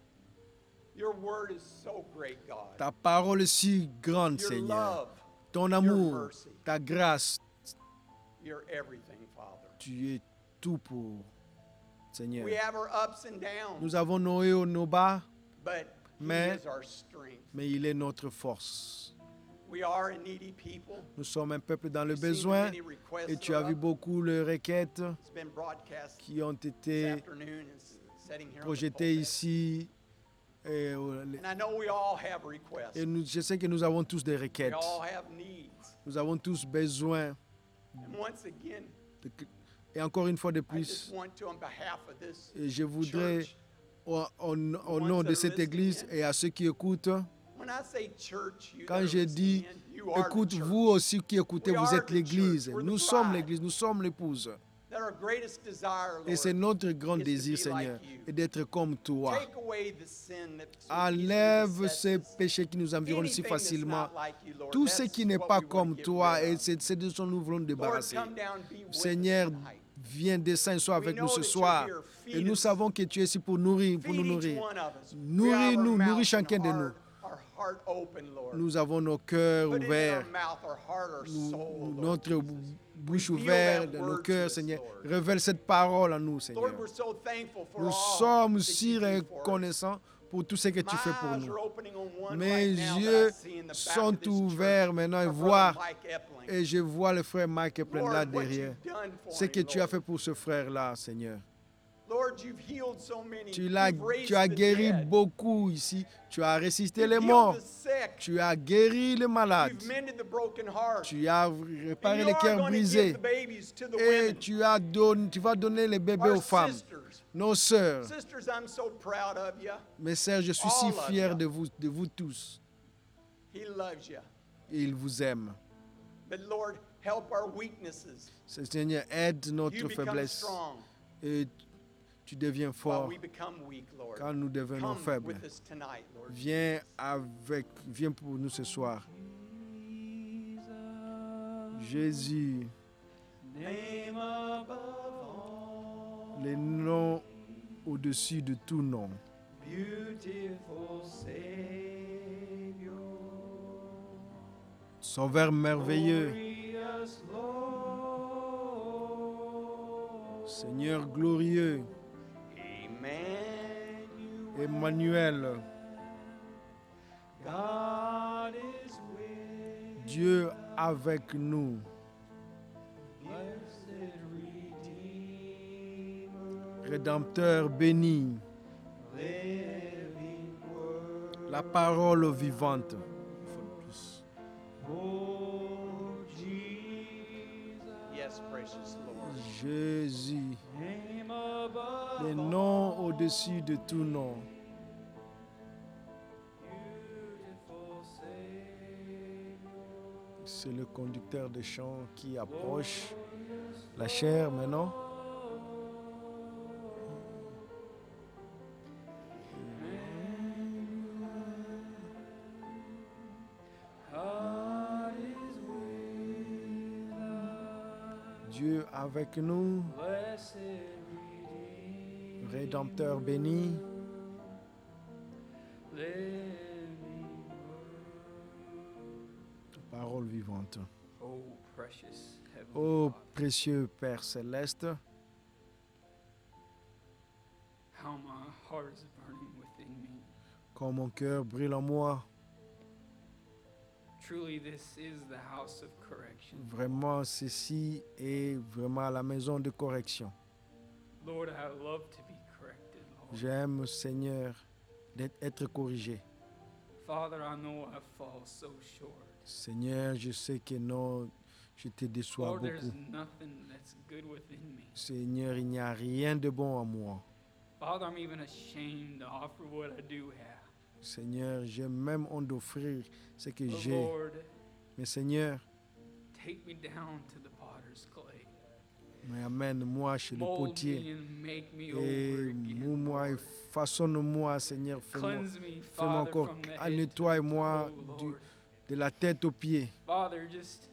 Your word is so great, God. Ta parole est si grande, Your Seigneur. love, Ton amour, mercy. ta grâce, you're everything, Father. tu es tout pour, Seigneur. We have our ups and downs, Nous avons nos hauts, nos bas, but mais- He is our strength. mais il est notre force. We are a needy people. Nous sommes un peuple dans le We've seen besoin many requests et tu that as are vu up. beaucoup de requêtes It's been broadcast qui ont this été afternoon and sitting here on the projetées pulpit. ici. Et, And I know we all have requests. je sais que nous avons tous des We requêtes. all have needs. Nous avons tous besoin. And once again, Et encore une fois de I plus, just want to, on behalf of this et je voudrais, church, au nom de cette église et à ceux qui écoutent, when I say church, you that quand are je dis, listening in, you are the écoute, church. vous aussi qui écoutez, We vous are êtes the l'église. church. We're the Nous sommes bride. l'église, nous sommes l'épouse. That our greatest desire, Lord, Et c'est notre grand is to désir, be like Seigneur, you. est d'être comme toi. Take away the sin that so Enlève easily ces besets us. péchés qui nous environnent si Anything that's facilement. not like you, Lord, Tout ce that's qui n'est what pas we wanna comme get toi, rid et of. c'est de ce que nous voulons nous Lord, débarrasser. come down, be with us Seigneur, tonight. viens, descends et sois We avec know nous ce that you're soir. here. Et Feed nous us. savons que tu es ici pour nous Feed nourrir. each one of us. We have Nourris-nous, our mouth nourris chacun and de nous. our heart open, Lord. Nous avons nos cœurs Put it in ouverts, our mouth, our heart, our soul, Lord notre Jesus. bouche Reveal ouverte, that nos word to cœurs, us, Seigneur. Lord. Révèle cette parole en nous, Seigneur. Lord, we're so thankful for Nous all sommes that si you do for us. reconnaissants pour tout ce que tu fais pour My eyes nous. are opening on one Mes right now that yeux I see in the back sont of this ouverts church, maintenant et our brother voir, Mike Epling. et je vois le frère Mike Epling là Lord, what derrière. you've done for Ce que him, tu as Lord. fait pour ce frère-là, Seigneur. Lord, you've healed so many. Tu You've as raised the guéri dead. beaucoup ici. Tu as ressuscité You've les healed morts. the sick. Tu as guéri les malades. You've mended the broken heart. Tu as And réparé you les are cœurs going to give brisés. the babies to the Et women, tu vas donner les bébés our aux femmes. sisters, nos sœurs. Sisters, I'm so proud of you. Mes sœurs, je suis si All of fier you. de vous tous. He loves you. Et il vous aime. But Lord, help our weaknesses. Seigneur, aide You notre become faiblesse. strong Et tu deviens while fort we become weak, Lord. quand nous devenons Come faibles. with us tonight, Lord. Viens pour nous ce soir. Jésus, Name above all, les noms au-dessus de tout nom. beautiful Savior, Sauveur merveilleux, glorious Lord, Seigneur glorieux, Emmanuel, Emmanuel, God is with Dieu avec nous. blessed Redeemer, Rédempteur béni, living word, la parole vivante. oh Jesus, yes, precious Lord, Jésus, name above les noms au-dessus de tout nom. beautiful Savior, C'est le conducteur de chant qui approche la chair maintenant. God is with us, Dieu avec nous, blessed Redeemer, Rédempteur béni, living word. parole vivante. Oh, precious Heavenly Ô Father, précieux Père céleste, how my heart is burning within me. quand mon cœur brûle en moi, Truly, this is the house of correction. vraiment ceci est vraiment la maison de correction. Lord, I love to be corrected, Lord. J'aime, Seigneur, d'être corrigé. Father, I know I fall so short. Seigneur, je sais que non, je te déçois Lord, there's beaucoup. nothing that's good within me. Seigneur, il n'y a rien de bon en moi. Father, I'm even ashamed to offer what I do have. Seigneur, j'ai même honte d'offrir ce que But j'ai. Lord, Mais Seigneur, take me down to the potter's clay. mais amène-moi chez le Mold potier. me and make me Et over again, moule-moi et Lord. façonne-moi, Seigneur. Fais-moi Cleanse me, fais-moi Father, encore. from the head to Nettoie-moi the toe, Lord. de la tête aux pieds. Father, just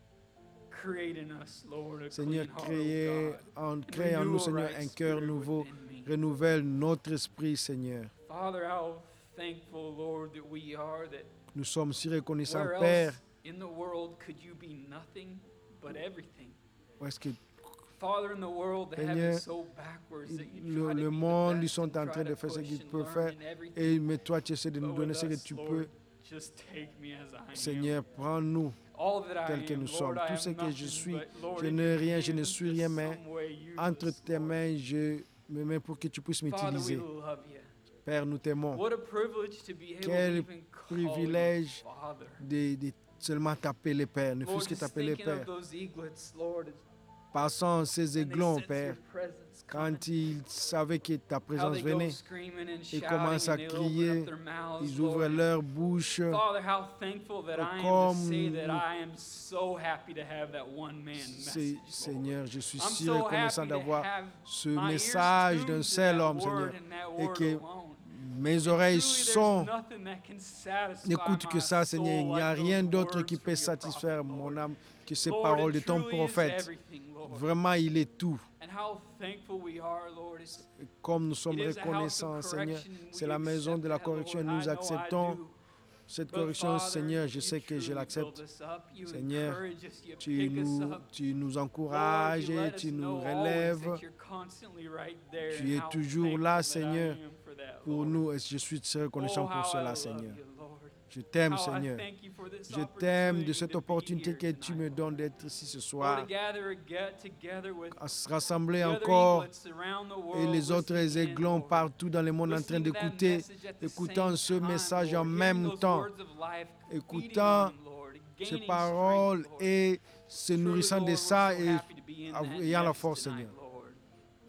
create in us, Lord, a Seigneur, clean heart, crée oh God. crée en nous, Renew a Seigneur, right un cœur spirit nouveau. within me. Renouvelle notre esprit, Seigneur. Father, how thankful, Lord, that we are that Nous sommes si reconnaissants, where Père. else in the world could you be nothing but everything? Où est-ce que Father, in the world, they have Seigneur, it so backwards that you le try to be the monde, ils best sont and en try train to de faire ce push qu'ils and peuvent learn faire. and everything. Et mais toi, tu essaies de nous But donner with ce que us, tu Lord, peux. just take me as I Seigneur, am. prends-nous All that I tels que am, nous Lord, sommes. I Tout am ce que je nothing, suis, but, Lord, je in n'ai your rien, je ne hands, suis just rien, mais some way use entre us, tes Lord. mains, je me mets pour que tu puisses Father, we m'utiliser. love you. Père, nous t'aimons. What a privilege to be able Quel to even call you privilège Father. de seulement t'appeler Père, ne Lord, fût-ce que just t'appeler thinking of Père. those eaglets, Lord, Passant ces and they aiglons, sense Père, your presence quand coming. ils savaient que ta How présence they go venait, screaming and ils shouting commencent à and they open crier, up their mouths, ils ouvrent Lord. leur bouche. Father, how thankful that I am to Comme say that nous- I am so happy to have that one man message, Lord. Seigneur, je suis I'm si so reconnaissant happy to d'avoir have ce my ears message tuned d'un to seul that homme, word Seigneur, and that et word que alone. mes And oreilles truly, there's sont, nothing that can satisfy n'écoutent que my ça, Seigneur. Il soul n'y a like rien those d'autre words qui from peut your satisfaire prophet, mon Lord. âme que ces Lord, paroles de it ton truly is prophète. everything, Lord. Vraiment, il est tout. And how thankful we are, Lord. Et comme nous sommes It is a house of reconnaissants, Seigneur, correction, and c'est we la maison accept de la that, Lord. correction. I Nous know I acceptons do. cette But correction, Father, Seigneur. Je you sais que je truly l'accepte. build us up. You Seigneur, encourage us, you tu pick us nous, up. tu nous Lord, encourages you et let us tu nous know always relèves. that you're constantly right there, Tu and es how toujours là, thankful that I Seigneur, am for that, pour Lord. nous. Et je suis très reconnaissant Oh, pour how I cela, love Seigneur. you, Lord. Je t'aime, How I Seigneur. thank you for this Je t'aime de opportunity cette to be opportunité here que tu me tonight, donnes Lord. d'être ici ce Lord, soir, to gather together with à se rassembler the other encore eaglets around the et world, les autres listening in, aiglons Lord. partout dans le monde en train Listening to that d'écouter, message at the écoutant same ce time, message en Lord. Hearing même those temps, words of life, feeding écoutant on them, Lord, ces gaining paroles strength, Lord. et se Truly, nourrissant Lord, de we're ça so et happy to be in that ayant la nest force, tonight, Seigneur. Lord. Prepare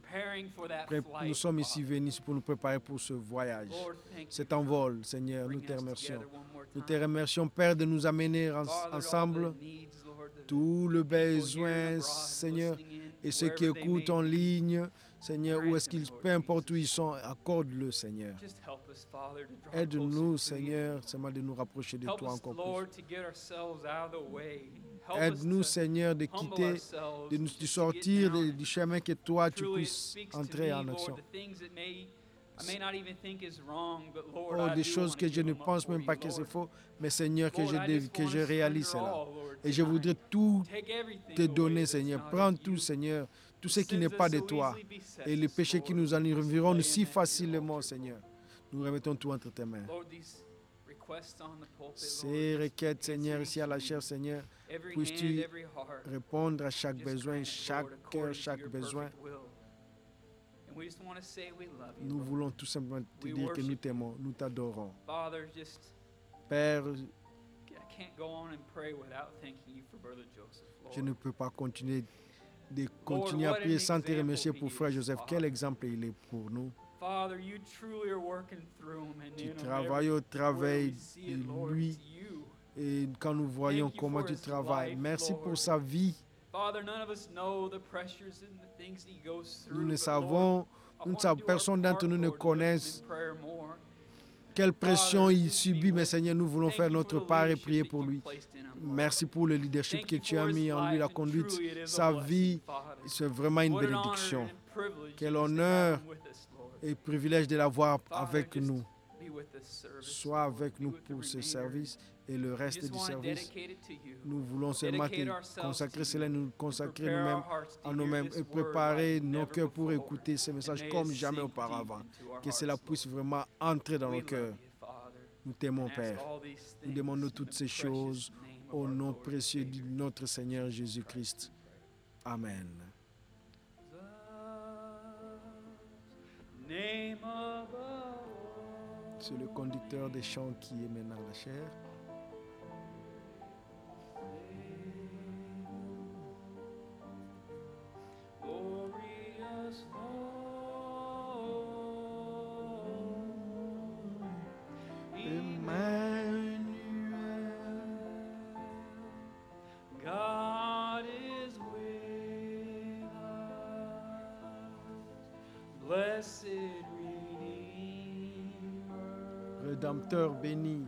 Nous sommes ici venus pour nous préparer pour ce voyage, cet envol, Seigneur. Nous te remercions. Nous te remercions, Père, de nous amener ensemble tout le besoin, Seigneur, et ceux qui écoutent en ligne, Seigneur, où est-ce qu'ils, peu importe où ils sont, accorde-le, Seigneur. Aide-nous, Seigneur, seulement de nous rapprocher de toi encore plus. Aide-nous, Seigneur, de quitter, de sortir du chemin que toi, tu puisses entrer en action. Oh, des choses que je ne pense même pas que c'est faux, mais Seigneur, que je réalise cela. Et je voudrais tout te donner, Seigneur. Prends tout, Seigneur, tout ce qui n'est pas de toi. Et les péchés qui nous environnent si facilement, Seigneur. Nous remettons tout entre tes mains. Ces requêtes, Seigneur, ici à la chair, Seigneur, puisses-tu répondre à chaque besoin, chaque cœur, chaque besoin. Nous voulons tout simplement te dire que nous t'aimons, nous t'adorons. Père, je ne peux pas continuer à prier sans te remercier pour Frère Joseph. Quel exemple il est pour nous. Tu travailles au travail de lui et quand nous voyons comment tu travailles, merci pour sa vie. Nous ne savons, personne d'entre nous ne connaisse quelle pression il subit, mais Seigneur, nous voulons faire notre part et prier pour lui. Merci pour le leadership que tu as mis en lui, la conduite, sa vie. C'est vraiment une bénédiction. Quel honneur et privilège de l'avoir avec nous. Sois avec nous pour ce service et le reste du service. Nous voulons seulement te consacrer cela, nous consacrer nous-mêmes à nous-mêmes et préparer nos cœurs pour écouter ce message comme jamais auparavant. Que cela puisse vraiment entrer dans nos cœurs. Nous t'aimons, Père. Nous demandons toutes ces choses au nom précieux de notre Seigneur Jésus-Christ. Amen. C'est le conducteur des chants qui est maintenant à la chair. Rédempteur béni,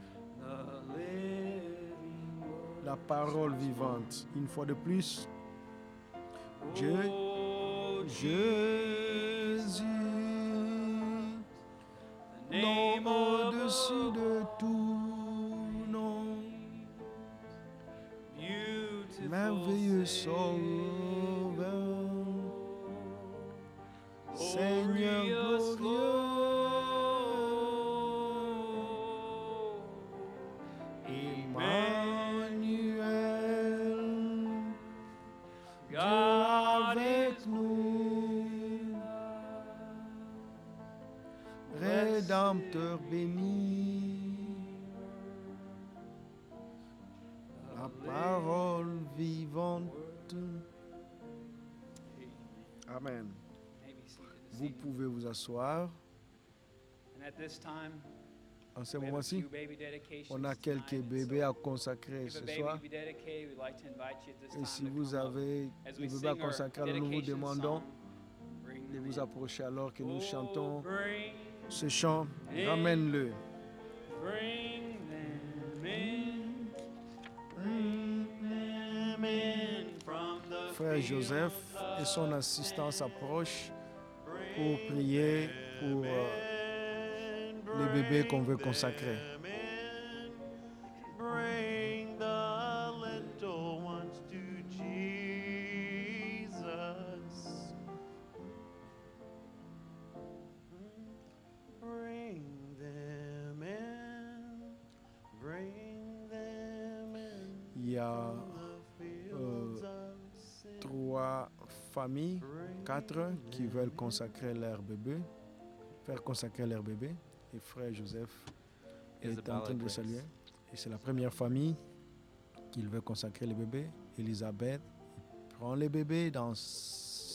la parole vivante. Une fois de plus, Dieu, Jésus, nom au-dessus de tout nom, merveilleux Sauveur, Seigneur glorieux. Rédempteur béni, la parole vivante. Amen. Vous pouvez vous asseoir. En ce moment-ci, on a quelques bébés à consacrer ce soir. Et si vous avez des bébés à consacrer, alors nous vous demandons de vous approcher alors que nous chantons ce chant. Ramène-le. Frère Joseph et son assistant s'approchent pour prier pour les bébés qu'on veut consacrer. Il y a 3 familles, 4 qui veulent consacrer leur bébé, faire consacrer leur bébé. Et Frère Joseph est en train de saluer. Et c'est la première famille qu'il veut consacrer le bébé. Elisabeth prend le bébé dans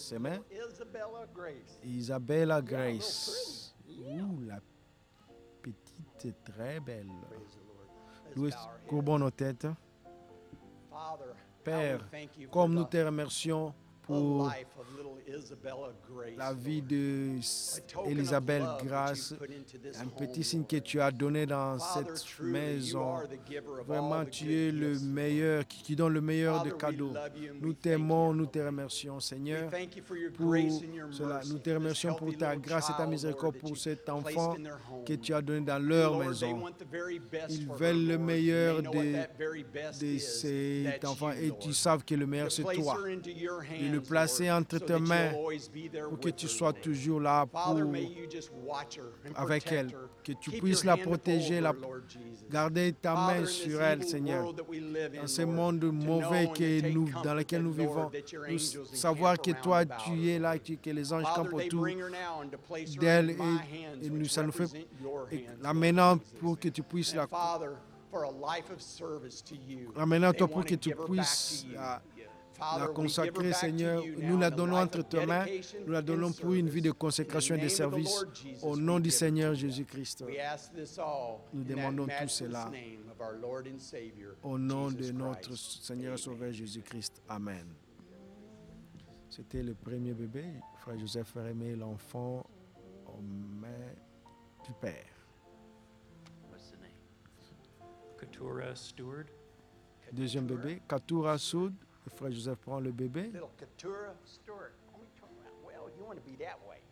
ses mains. Isabella Grace. Isabella Yeah, a little Grace. pretty. Yeah. La petite est très belle. Praise the Lord. Let's Louis, bow our heads. courbons nos têtes. Father, how Père, we thank you comme for nous te remercions the pour life of little Isabella Grace, la vie Lord. de A token of Elisabeth love that Grace, you've put into this un home, petit signe Lord. que tu as donné dans Father, cette truly, you maison. are the giver of all Vraiment, the tu good es le gifts, Lord. meilleur, qui donne le meilleur des Father, we cadeaux. love you and Nous we thank t'aimons, you. nous te remercions, We Seigneur, thank you for your pour grace and your cela. mercy Nous te for this remercions pour healthy ta little grâce et ta child, miséricorde Lord, that pour you've cet placed enfant in their home. que tu as donné dans And leur Lord, they maison. want the very best Ils for her, veulent le Lord, and meilleur they know what de that very best de is. cet That's enfant you, et Lord. tu savent que le meilleur To c'est place toi. her into your De le hands, placer Lord, entre so tes that mains you'll always be there pour que with tu her, sois Lord. toujours là Father, pour, may you just watch her and avec protect elle, her. que tu Keep puisses your la hand upon protéger, her, la, Lord Jesus. garder ta Father, main in this sur elle, evil Seigneur. world that we live in, Dans ce Lord, monde to mauvais know and to que take nous, comfort dans lequel nous that, Lord, vivons, that your nous angels savoir encamp que around toi, about tu es her, là, Lord. que les anges Father, campent they autour bring her now and to place her d'elle in my hands, et which ça nous fait represent your hands, la Lord maintenant Jesus. pour que tu puisses And la Father, for a life of service to you, maintenant they toi pour want que to tu give her back puisses to you. la Father, we give her consacrer, back to Seigneur. you Nous now la in the donnons life entre of tes mains. dedication Nous la and donnons pour une vie de service. consécration In et the de name of the service. Lord Jesus, Au we nom du give her Seigneur to you. Jésus-Christ. We ask this all Nous in that demandons tout matchless cela name of our Lord and Savior, au nom Jesus de notre Christ. Seigneur et Amen. Sauveur Jésus-Christ. Amen. C'était le premier bébé. Frère Joseph remet l'enfant aux mains du Père. What's the name? Keturah Stewart. Deuxième bébé, Katura Soud. Le frère Joseph prend le bébé. Little Keturah Stewart. Let me turn around. Well, you want to be that way.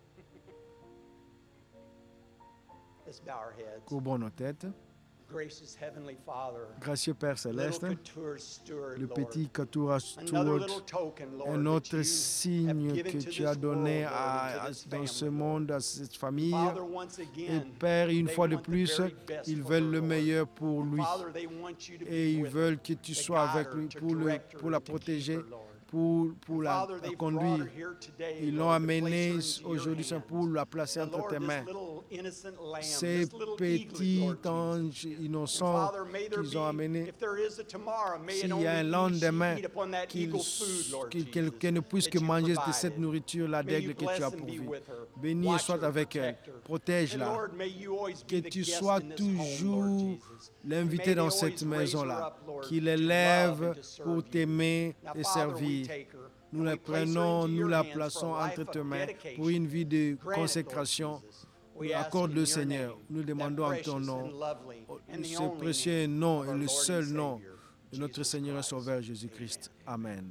Let's bow our heads. Courbons nos têtes. Gracious Heavenly Father, Gracieux Père little Céleste, Keturah Stewart, le Lord. petit Katura Another little Stewart, token, Lord, un that autre you signe have que given to tu as this donné world, Lord, and to this dans ce family, Lord. monde, à cette famille. Father, once Et again, Père, une they fois de want the plus, very best ils for veulent her, le Lord. meilleur pour lui. Father, they want you to Et be ils with her, veulent que tu to sois guide avec her, lui to pour direct her, la and to keep protéger, her, Lord. pour la Father, they've brought conduire. her here today, Ils l'ont Lord, to place her amené into your aujourd'hui hands. pour la placer But entre Lord, tes this mains. little innocent lamb, Ces this little eaglet, petits Lord Jesus. anges And innocents Father, may there qu'ils ont be, amenés, if there is a tomorrow, may it s'il y only a un be lendemain, she eat upon that qu'ils eagle food, Lord qu'elle Jesus, ne puisse that que you manger de provided. cette nourriture-là May you d'aigle que tu bless as and be pourvue. with her. Bénis et Watch sois her, avec elle. protect her. And Protège-la. Lord, may you always Que be the tu guest sois in this home, Lord toujours Jesus. l'invité And may dans they cette always raise her maison-là. up, Lord, Qu'il to love élève and to serve pour you. t'aimer Now, et Father, we servir. take her Nous and la we place her prenons, into nous your la hands for a plaçons life entre of tes mains dedication. pour une vie de Grant it, Lord consécration. Jesus. We ask Accorde in le your Seigneur. name, Nous that demandons en ton precious nom, and lovely and the ce only précieux name nom of et our le Lord seul and nom Savior, de notre Jesus Seigneur et Christ. Sauveur Jésus-Christ. Amen.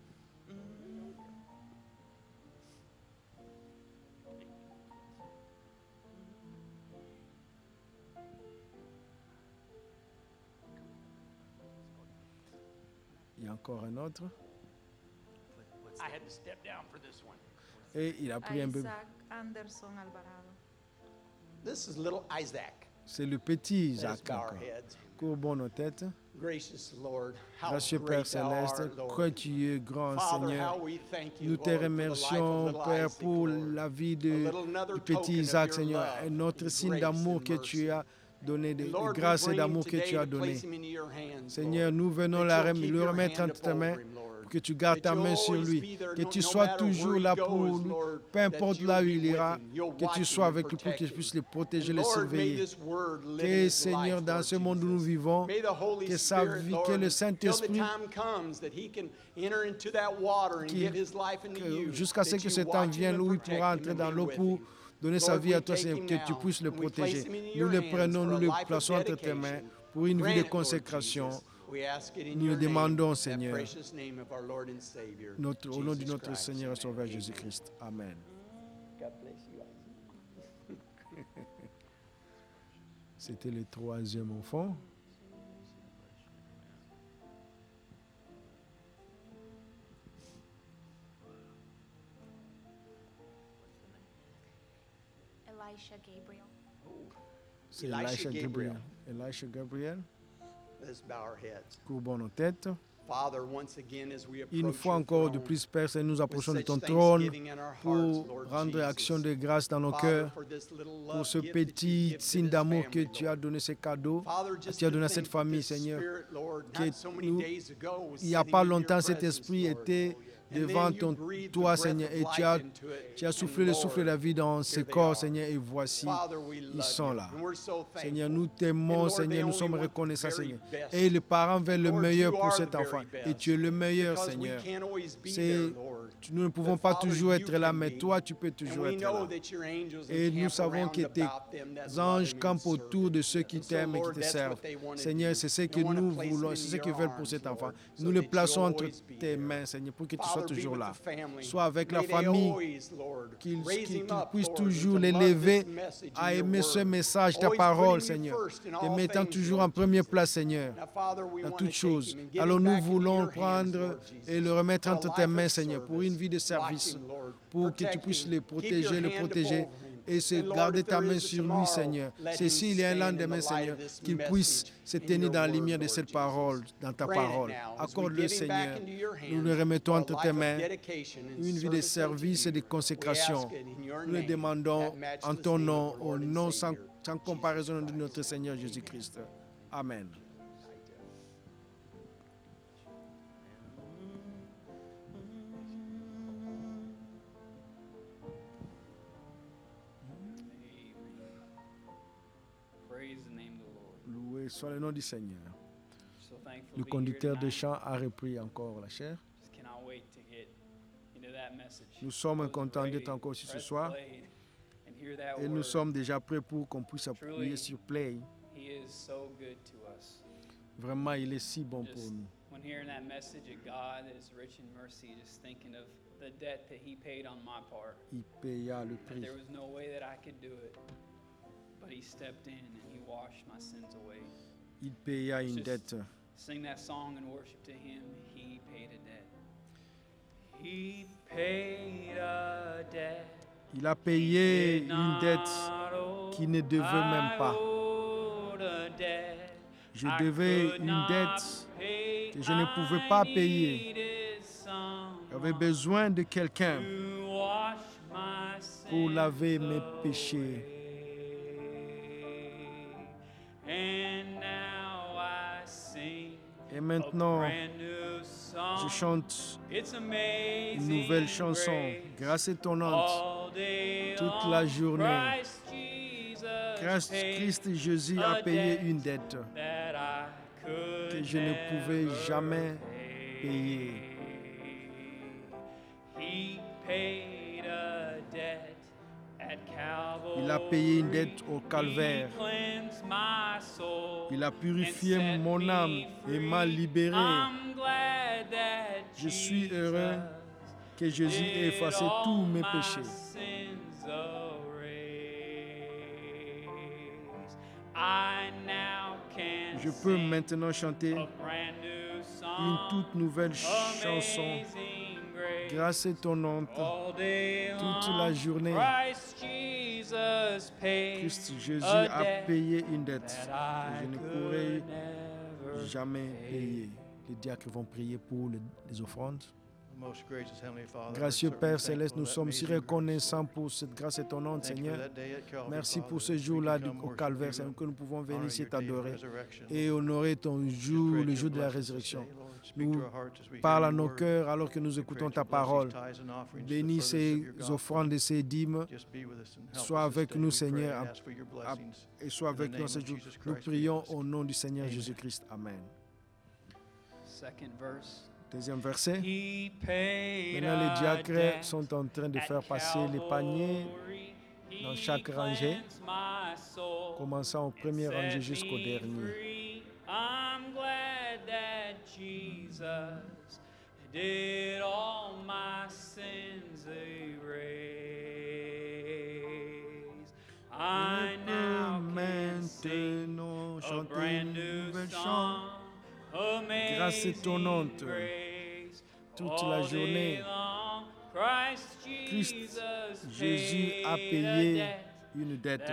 Il y a encore un autre. I had to step down for this one. Et il a pris un bébé. Isaac Anderson Alvarado. This is little Isaac. C'est le petit Let us Isaac. bow our encore. heads. Courbons nos têtes. Gracious Lord, how Gracieux Père great thou Céleste, art, Lord. que tu es grand Father, Seigneur. how we thank you, Nous te Lord, for the life remercions, of little Père, Isaac, pour Lord. la vie A du little another petit token of Isaac, your Seigneur. love Un autre and signe grace d'amour and que mercy. tu as donné, de And Lord, grâce we et bring him d'amour que today tu as to donné. place him into your hands, Seigneur, Lord. nous venons That you'll keep le your remettre hand entre tes up mains, over him, Lord. pour que tu gardes ta That main you'll sur always lui, be there, que no tu sois matter toujours where he là pour goes, lui, Lord, peu that importe you'll là où be il with ira, him. You'll que tu watch sois him and avec lui pour que protect tu puisses him. le protéger, And le Lord, may surveiller. this word live in Que his Seigneur, life, dans Lord ce monde où nous Jesus. vivons, May the Holy que sa Spirit, vie, Lord, que le till the Saint-Esprit, time comes that he can enter into that water and qu'il- give his life into you, jusqu'à ce that que you ce temps watch him vienne and où il protect pourra him entrer and dans be l'eau with pour him. donner sa Lord, vie à we toi, take Seigneur, him que tu now puisses le and we place protéger. him in Nous your le hands prenons, for nous a le life of plaçons entre tes mains dedication. pour une vie Grant de it, Lord consécration. Jesus. We ask it in Nous le your name, demandons, that Seigneur, precious name of our Lord and Savior, au nom de Jesus notre Christ. Seigneur et Sauveur Amen. Jésus-Christ. Amen. God bless you, Isaac. C'était le troisième enfant. Elisha Gabriel. C'est Elisha Elisha Gabriel. Gabriel. Elisha Gabriel. Let's bow our heads. Courbons nos têtes. Father, once again, as we Une approach fois your encore de throne, plus, Père, Seigneur, nous with approchons de such ton trône thanksgiving in our hearts, pour Lord rendre Jesus. action de grâce dans nos Father, cœurs, for this little pour love ce gift that you petit give to signe this d'amour que family, tu as Lord. donné, ces cadeaux, Father, que just tu as to donné à think cette that famille, this Seigneur. Spirit, Lord, que not so many nous- days ago was Il n'y a sitting pas in your longtemps, cet presence, esprit Lord. était devant toi, Seigneur, et tu as soufflé le souffle de la vie dans ces corps, Seigneur, et voici, ils sont là. Seigneur, nous t'aimons, Seigneur, nous sommes reconnaissants, Seigneur. Et les parents veulent le meilleur pour cet enfant. Et tu es le meilleur, Seigneur. Nous ne pouvons pas toujours être là, mais toi, tu peux toujours être là. Et nous savons que tes anges campent autour de ceux qui t'aiment et qui te servent. Seigneur, c'est ce que nous voulons, c'est ce qu'ils veulent pour cet enfant. Nous le plaçons entre tes mains, Seigneur, pour que tu sois toujours là. Sois avec la famille, qu'il puisse toujours l'élever à aimer ce message, ta parole, Seigneur, te mettant toujours en première place, Seigneur, dans toutes choses. Alors nous voulons prendre et le remettre entre tes mains, Seigneur, pour une vie de service, pour que tu puisses le protéger et garder ta main sur lui, Seigneur. C'est s'il y a un lendemain, Seigneur, qu'il puisse se tenir dans la lumière de cette parole, dans ta parole. Accorde-le, Seigneur. Nous le remettons entre tes mains, une vie de service et de consécration. Nous le demandons en ton nom, au nom sans comparaison de notre Seigneur Jésus-Christ. Amen. Loué soit le nom du Seigneur. Le conducteur de chant a repris encore la chair. Nous sommes contents d'être encore ici ce soir. Et nous sommes déjà prêts pour qu'on puisse appuyer sur Play. Vraiment, il est si bon pour nous. When hearing that message of God that is rich in mercy, just thinking of the debt that He paid on my part. Il paya le prix. There was no way that I could do it, but He stepped in and He washed my sins away. Il paya une dette. Sing that song and worship to Him. He paid a debt. He paid a debt. Il a payé une dette qu'il ne devait même pas. Je devais une dette que je ne pouvais pas payer. J'avais besoin de quelqu'un pour laver mes péchés. Et maintenant, je chante une nouvelle chanson, grâce étonnante, toute la journée. Christ Jésus a payé une dette que je ne pouvais jamais payer. Il a payé une dette au calvaire. Il a purifié mon âme et m'a libéré. Je suis heureux que Jésus ait effacé tous mes péchés. Je peux maintenant chanter une toute nouvelle chanson, grâce étonnante, toute la journée. Christ Jésus a payé une dette que je ne pourrai jamais payer. Les diacres vont prier pour les offrandes. Gracieux Père Céleste, nous sommes si reconnaissants pour cette grâce étonnante, Seigneur. Merci pour ce jour-là au Calvaire, Seigneur, que nous pouvons venir ici t'adorer et honorer ton jour, le jour de la résurrection. Nous parle à nos cœurs alors que nous écoutons ta parole. Bénis ces offrandes et ces dîmes. Sois avec nous, Seigneur, et sois avec nous ce jour. Nous prions au nom du Seigneur Jésus-Christ. Amen. Deuxième verset. Maintenant, les diacres sont en train de faire passer les paniers dans chaque rangée, commençant au premier rangée jusqu'au dernier. Maintenant, chanter une nouvelle chant, grâce étonnante, toute la journée. Christ Jésus a payé une dette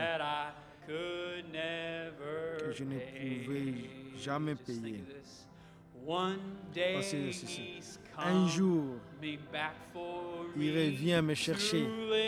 que je ne pouvais jamais payer. Passez ceci. Un jour, il revient me chercher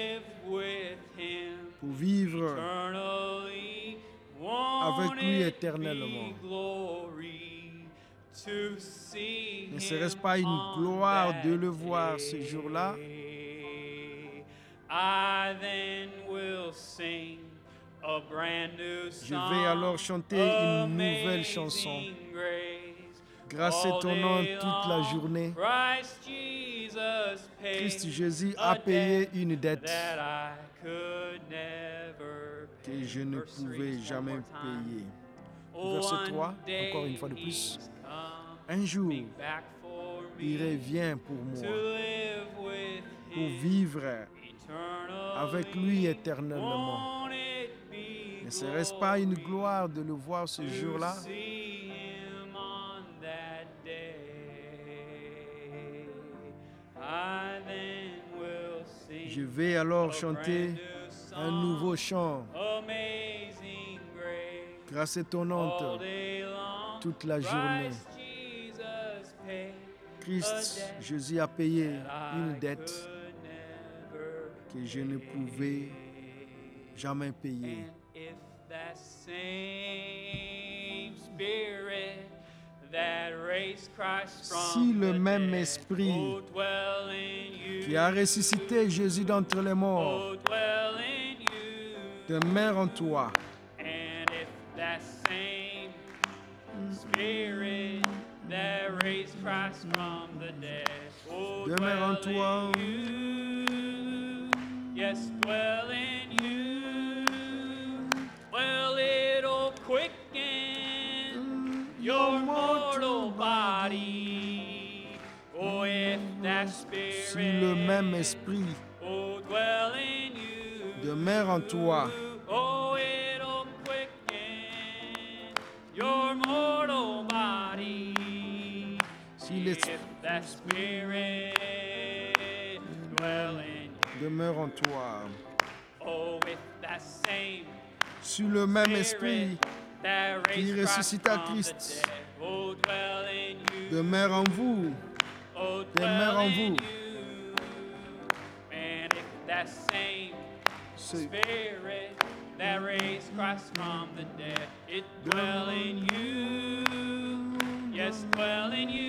pour vivre avec lui éternellement. to see Ne serait-ce him pas une on gloire de that le voir ce jour-là? day. I then will sing a brand new Je vais alors chanter une nouvelle chanson. Amazing grace. Grâce est ton nom toute la journée. Christ Jesus paid Christ Jésus a a payé debt une dette that I could never que pay. je ne Verse 3, pouvais one jamais more time. payer. Verset 3, encore une fois de plus. Un jour, il revient pour moi, pour vivre avec lui éternellement. Ne serait-ce pas une gloire de le voir ce jour-là? Je vais alors chanter un nouveau chant, grâce étonnante, toute la journée. Christ, Jésus a payé une dette que je ne pouvais jamais payer. Si le même esprit qui a ressuscité Jésus d'entre les morts demeure en toi, demeure en toi, yes, dwell in you. Well, it'll quicken your mortal body. Oh, if that spirit si le même esprit oh, dwell in you. demeure en toi, Oh, it'll quicken your mortal body. si l'esprit If that spirit dwell in you. demeure en toi, Oh, with that same si le même esprit that qui raised ressuscita Christ Christ from the dead, oh, dwell in you. demeure en vous, Oh, demeure dwell en in vous. you. And if that same spirit that raised Christ from the dead, it dwell in you. Yes, dwell in you.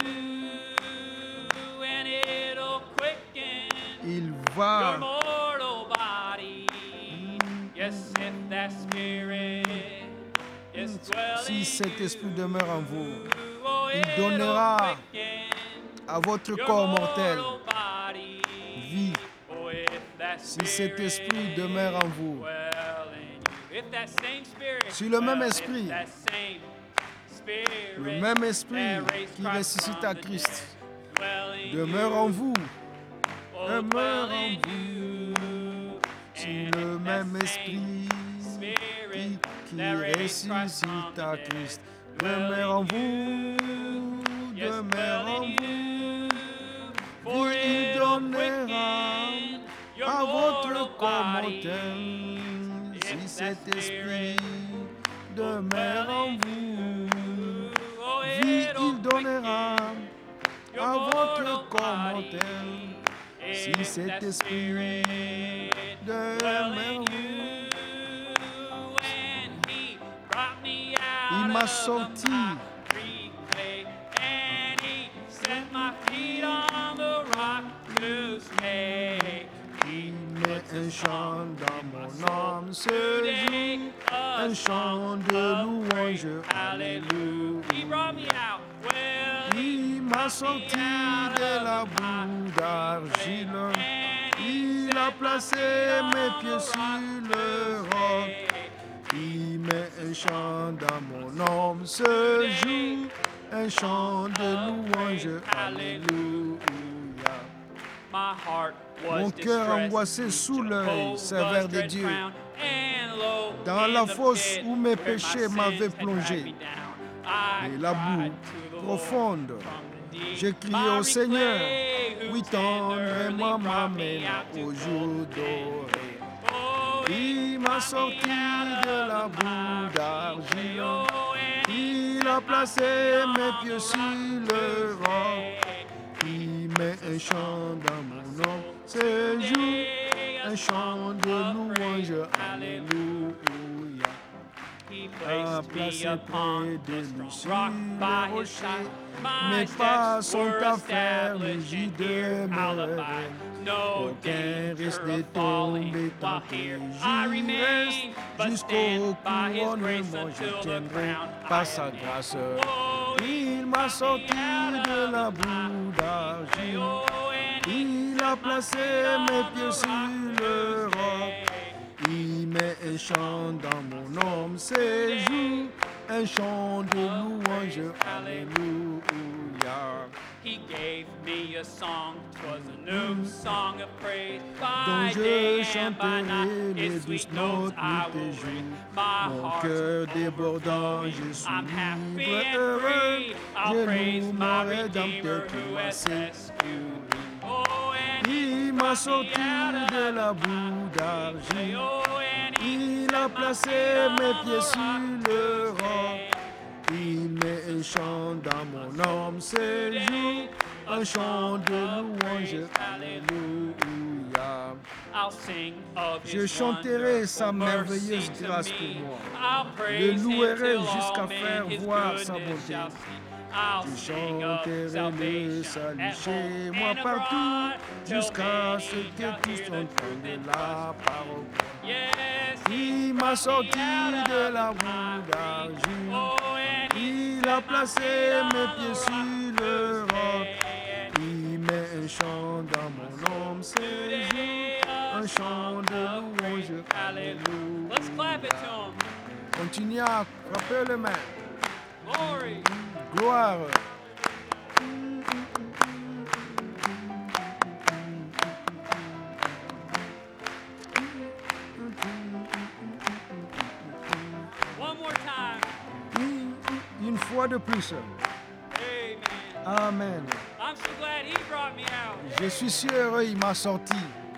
And it'll quicken il your va, mortal body. Yes, if that spirit is dwelling si cet esprit demeure en vous, oh, il it'll donnera quicken à votre your corps mortel mortal body. vie. Oh, if that Si cet esprit spirit demeure en vous, dwell in you. If that same spirit, si le même well, if esprit, that same spirit le même esprit that raised qui Christ ressuscita from the Christ dead, dwell in demeure you. en vous, Oh, demeure dwell en in vous. you. Si And le if même that esprit same spirit qui that raised Christ from ressuscita the dead, Christ dwell demeure in en you. vous, Yes, demeure dwell en in vous. you. For Il it'll donnera quicken your à votre mortal corps body. mortel. Si If cet that esprit spirit demeure en vous, oh, vie it'll il donnera quicken à your votre mortal corps body. mortel. Si If cet that esprit spirit dwell demeure in en you. And he brought me Il out m'a of sorti. the miry clay, and he set my feet on the rock to stay. He met puts un a chant song dans in my mon soul âme ce today, jour, a un chant de of praise. louange, Hallelujah. He brought me out. Well, Il m'a brought me sorti out de of la the boue miry d'argile. clay, and he Il a set my placé feet mes on pieds the sur rock le to roc. stay. Il met un chant dans mon âme ce jour, un chant de louange. Alléluia. My heart was Mon cœur distressed angoissé sous l'œil sévère de Dieu, dans dans la fosse où mes péchés m'avaient plongé, et la boue profonde. J'ai crié au Seigneur, oui tendrement m'amène au jour doré. Il m'a sorti de la boue d'argile, il a placé mes pieds sur le roc. Il met un chant dans mon nom, ce jour, un chant de louange, alléluia. He a placed placé me upon près de the lui strong sur rock by le his side. rocher. My Mes pas steps sont were affermis, established, j'y and here I'll abide. demeurerai. No Aucun risque danger de of falling tomber while tenté. here I J'y remain, reste but jusqu'au stand by his grace couronnement. Je until the tiendrai crown I par sa obtain. grâce. Oh, Il m'a sorti de la boue boue d'argile. Oh, and Il a placé mes pieds sur le roc. Il met un chant dans mon homme séjour, un chant de louange, alléluia. He gave me a song, 'twas a new song of praise. Dont By je day and by chanterai night, les its douces sweet notes notes I nuit et will jour. ring. My Mon heart's cœur débordant, overflowing. je suis I'm happy libre, and heureux. free. I'll Je praise loue my mon Redeemer Rédempteur qui who m'a has rescued me. Oh, and Il m'a sorti de la boue d'argile. Oh, and Il a placé mes pieds sur le roc. Il met un chant dans mon âme séjour, un chant de louange, alléluia. I'll sing of Je his chanterai sa wonderful merveilleuse mercy to grâce me. pour moi. I'll praise him louerai till jusqu'à all men faire his voir sa goodness bonté. shall see. I'll Je sing of chanterai le salvation salut at chez home moi and partout, abroad, till jusqu'à many ce shall que tous hear the truth entendent and la trust. parole. Yes, Il m'a sorti de la boue my d'argile. Oh, and Il a placé mes pieds sur le roc. rock. Il met un chant dans mon âme séjour, un chant de louange, Let's clap it to alléluia. him. Continuez à frapper les mains. Glory. Gloire. One more time. Une fois de plus. Amen. Amen. I'm so glad he brought me out. Je suis si heureux, il m'a sorti.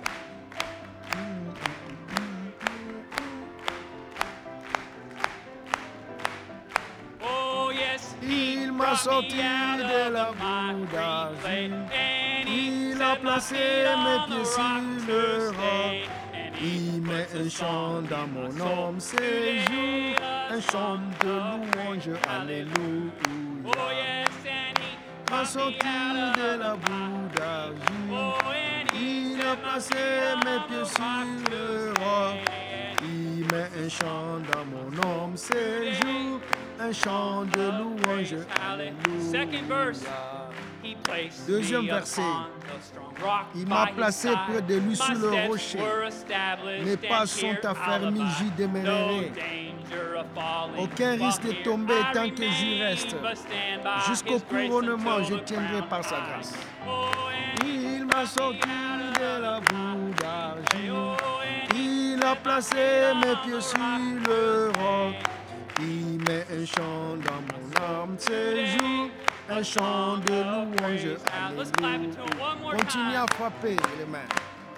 Oh yes, Il m'a sorti de la boue d'argile. Il a placé mes pieds sur le roc. Il met un chant dans mon âme séjour, un chant de louange, alléluia. Oh yes, and he M'a sorti de la boue d'argile. Oh, and he Il a placé mes pieds sur le roc. Il met un chant dans mon âme séjour, un chant de louange, Second verse. alléluia. He placed Deuxième me verset. upon the strong rock Il m'a by his placé side. près de lui sur My le steps rocher. were established, Mes pas and sont here I'll affermis, abide. j'y demeurerai. No danger of falling Aucun risque de while here tomber I tant que j'y remain, reste. but stand by Jusqu'au his grace couronnement, until je the tiendrai crown par sa I grâce. Oh, and Il m'a sorti de la boue d'argile. oh, and Il a placé mes pieds sur le roc. Il met un chant dans mon âme séjour, un chant de louange, let's clap it to him one more alléluia. Continue time. à frapper les mains.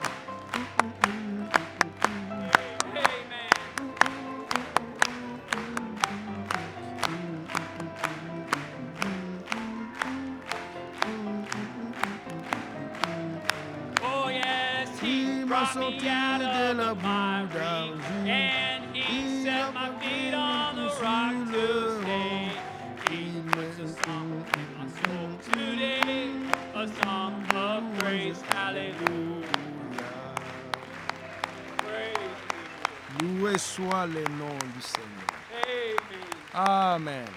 Amen. Oh yes, he Il m'a brought sorti me out de of la the boue miry, d'argile. and he Il a set my feet placé on the sur rock le to stay. roc. He puts a song in my soul today, a song of praise, hallelujah. Praise Loué soit le nom du Seigneur. Amen. Amen.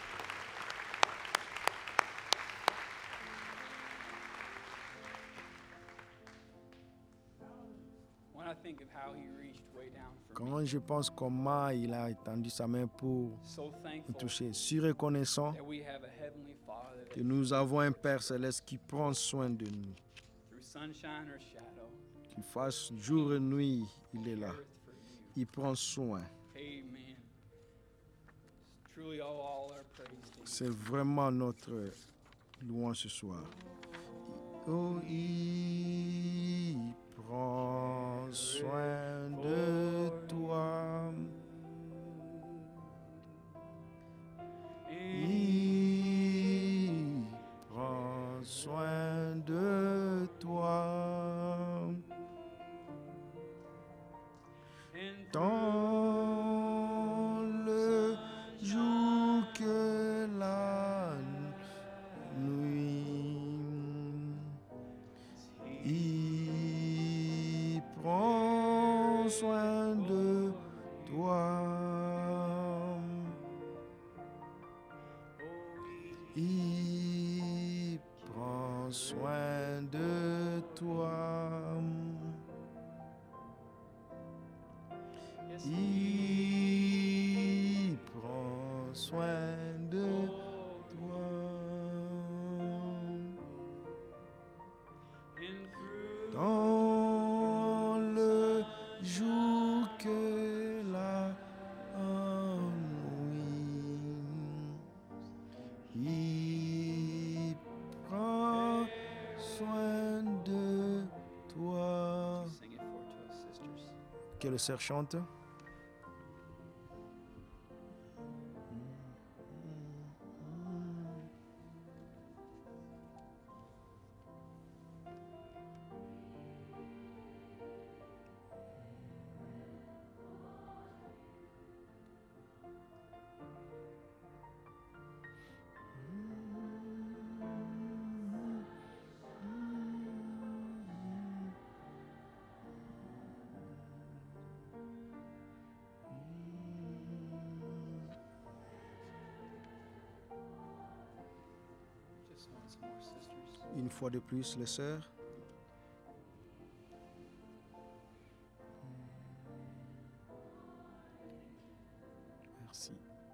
When I think of how he reached way down for me, Quand je pense comment il a étendu sa main pour so nous thankful toucher, si reconnaissant that we have a heavenly Father que that nous avons un Père céleste qui prend soin de nous. through sunshine or shadow, Qu'il fasse jour et nuit, il est là. careth for you. Il prend soin. Amen. It's truly all our praise to you. C'est vraiment notre louange ce soir. Oh, il prend soin de toi. Il prend soin de toi. And Dans le soin de toi. Il prend soin de toi. Il prend soin de toi. Dans le jour que la nuit, il prend soin de toi. Sing it for to us, sisters. Que le sœur chante. Just once more, sisters. Une fois de plus, les sœurs. Merci.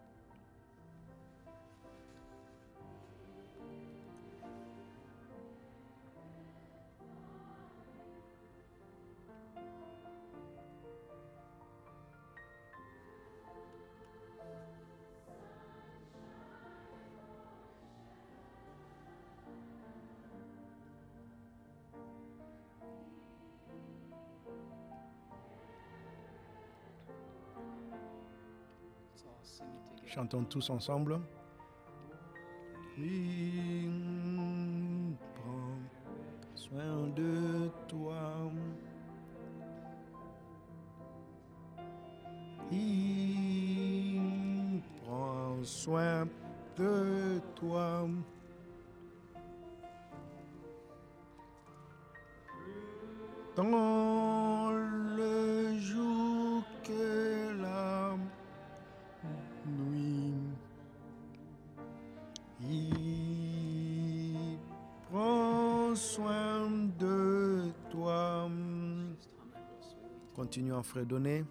Let's all sing it together. Chantons tous ensemble. Il prend soin de toi. Il prend soin de toi. Dans le jour que la nuit, il prend soin de toi. Just hum it real sweetly. Continuons à fredonner.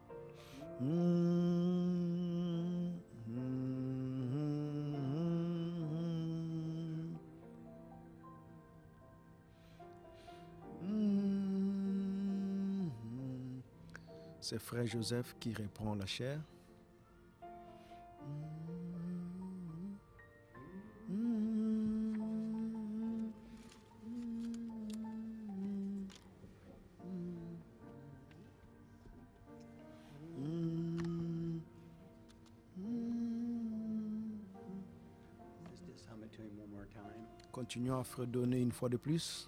C'est frère Joseph qui reprend la chair. Just hum it to him one more time. Continuons à fredonner une fois de plus.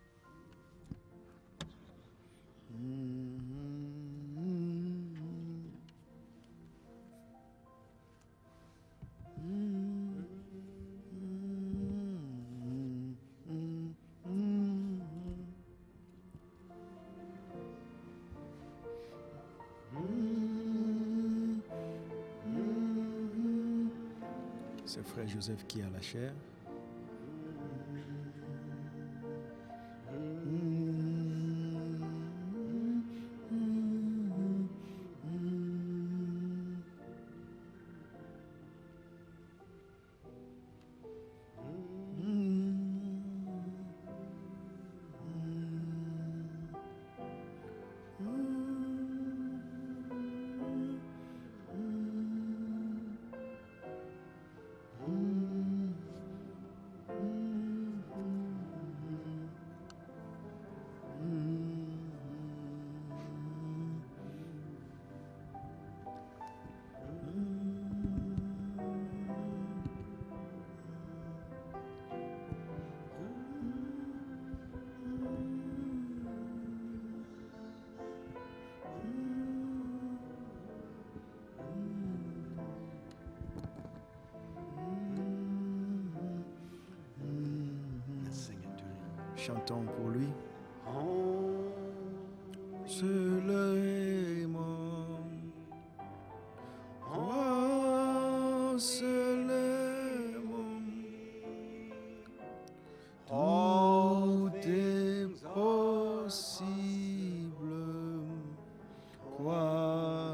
C'est frère Joseph qui a la chair. Let's sing it to him. Chantons pour lui. seulement. Crois seulement. Tout est possible. Crois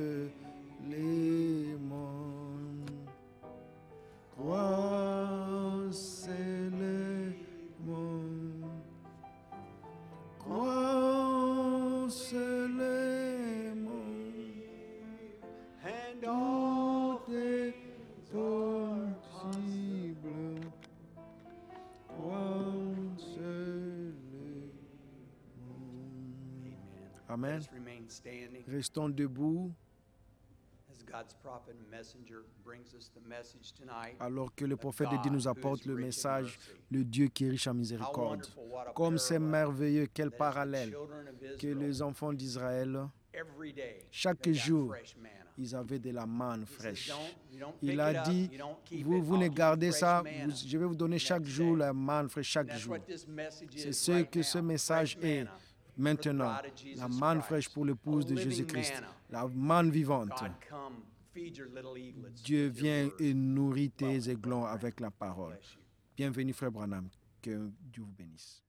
seulement. Crois seulement. Crois seulement. And all Tout est possible. Crois seulement. Amen. Let us remain standing Restons debout as God's prophet and messenger brings us the message tonight. alors que le prophète de Dieu nous apporte le message, le Dieu qui est riche en miséricorde. Comme c'est merveilleux, quel parallèle que les enfants d'Israël, chaque jour, ils avaient de la manne fraîche. Il a dit, vous ne gardez ça, je vais vous donner chaque jour la manne fraîche, chaque jour. C'est ce que ce message est maintenant, la manne fraîche pour l'épouse de Jésus-Christ, la manne vivante. Dieu vient et nourrit tes aiglons avec la parole. Bienvenue, frère Branham, que Dieu vous bénisse.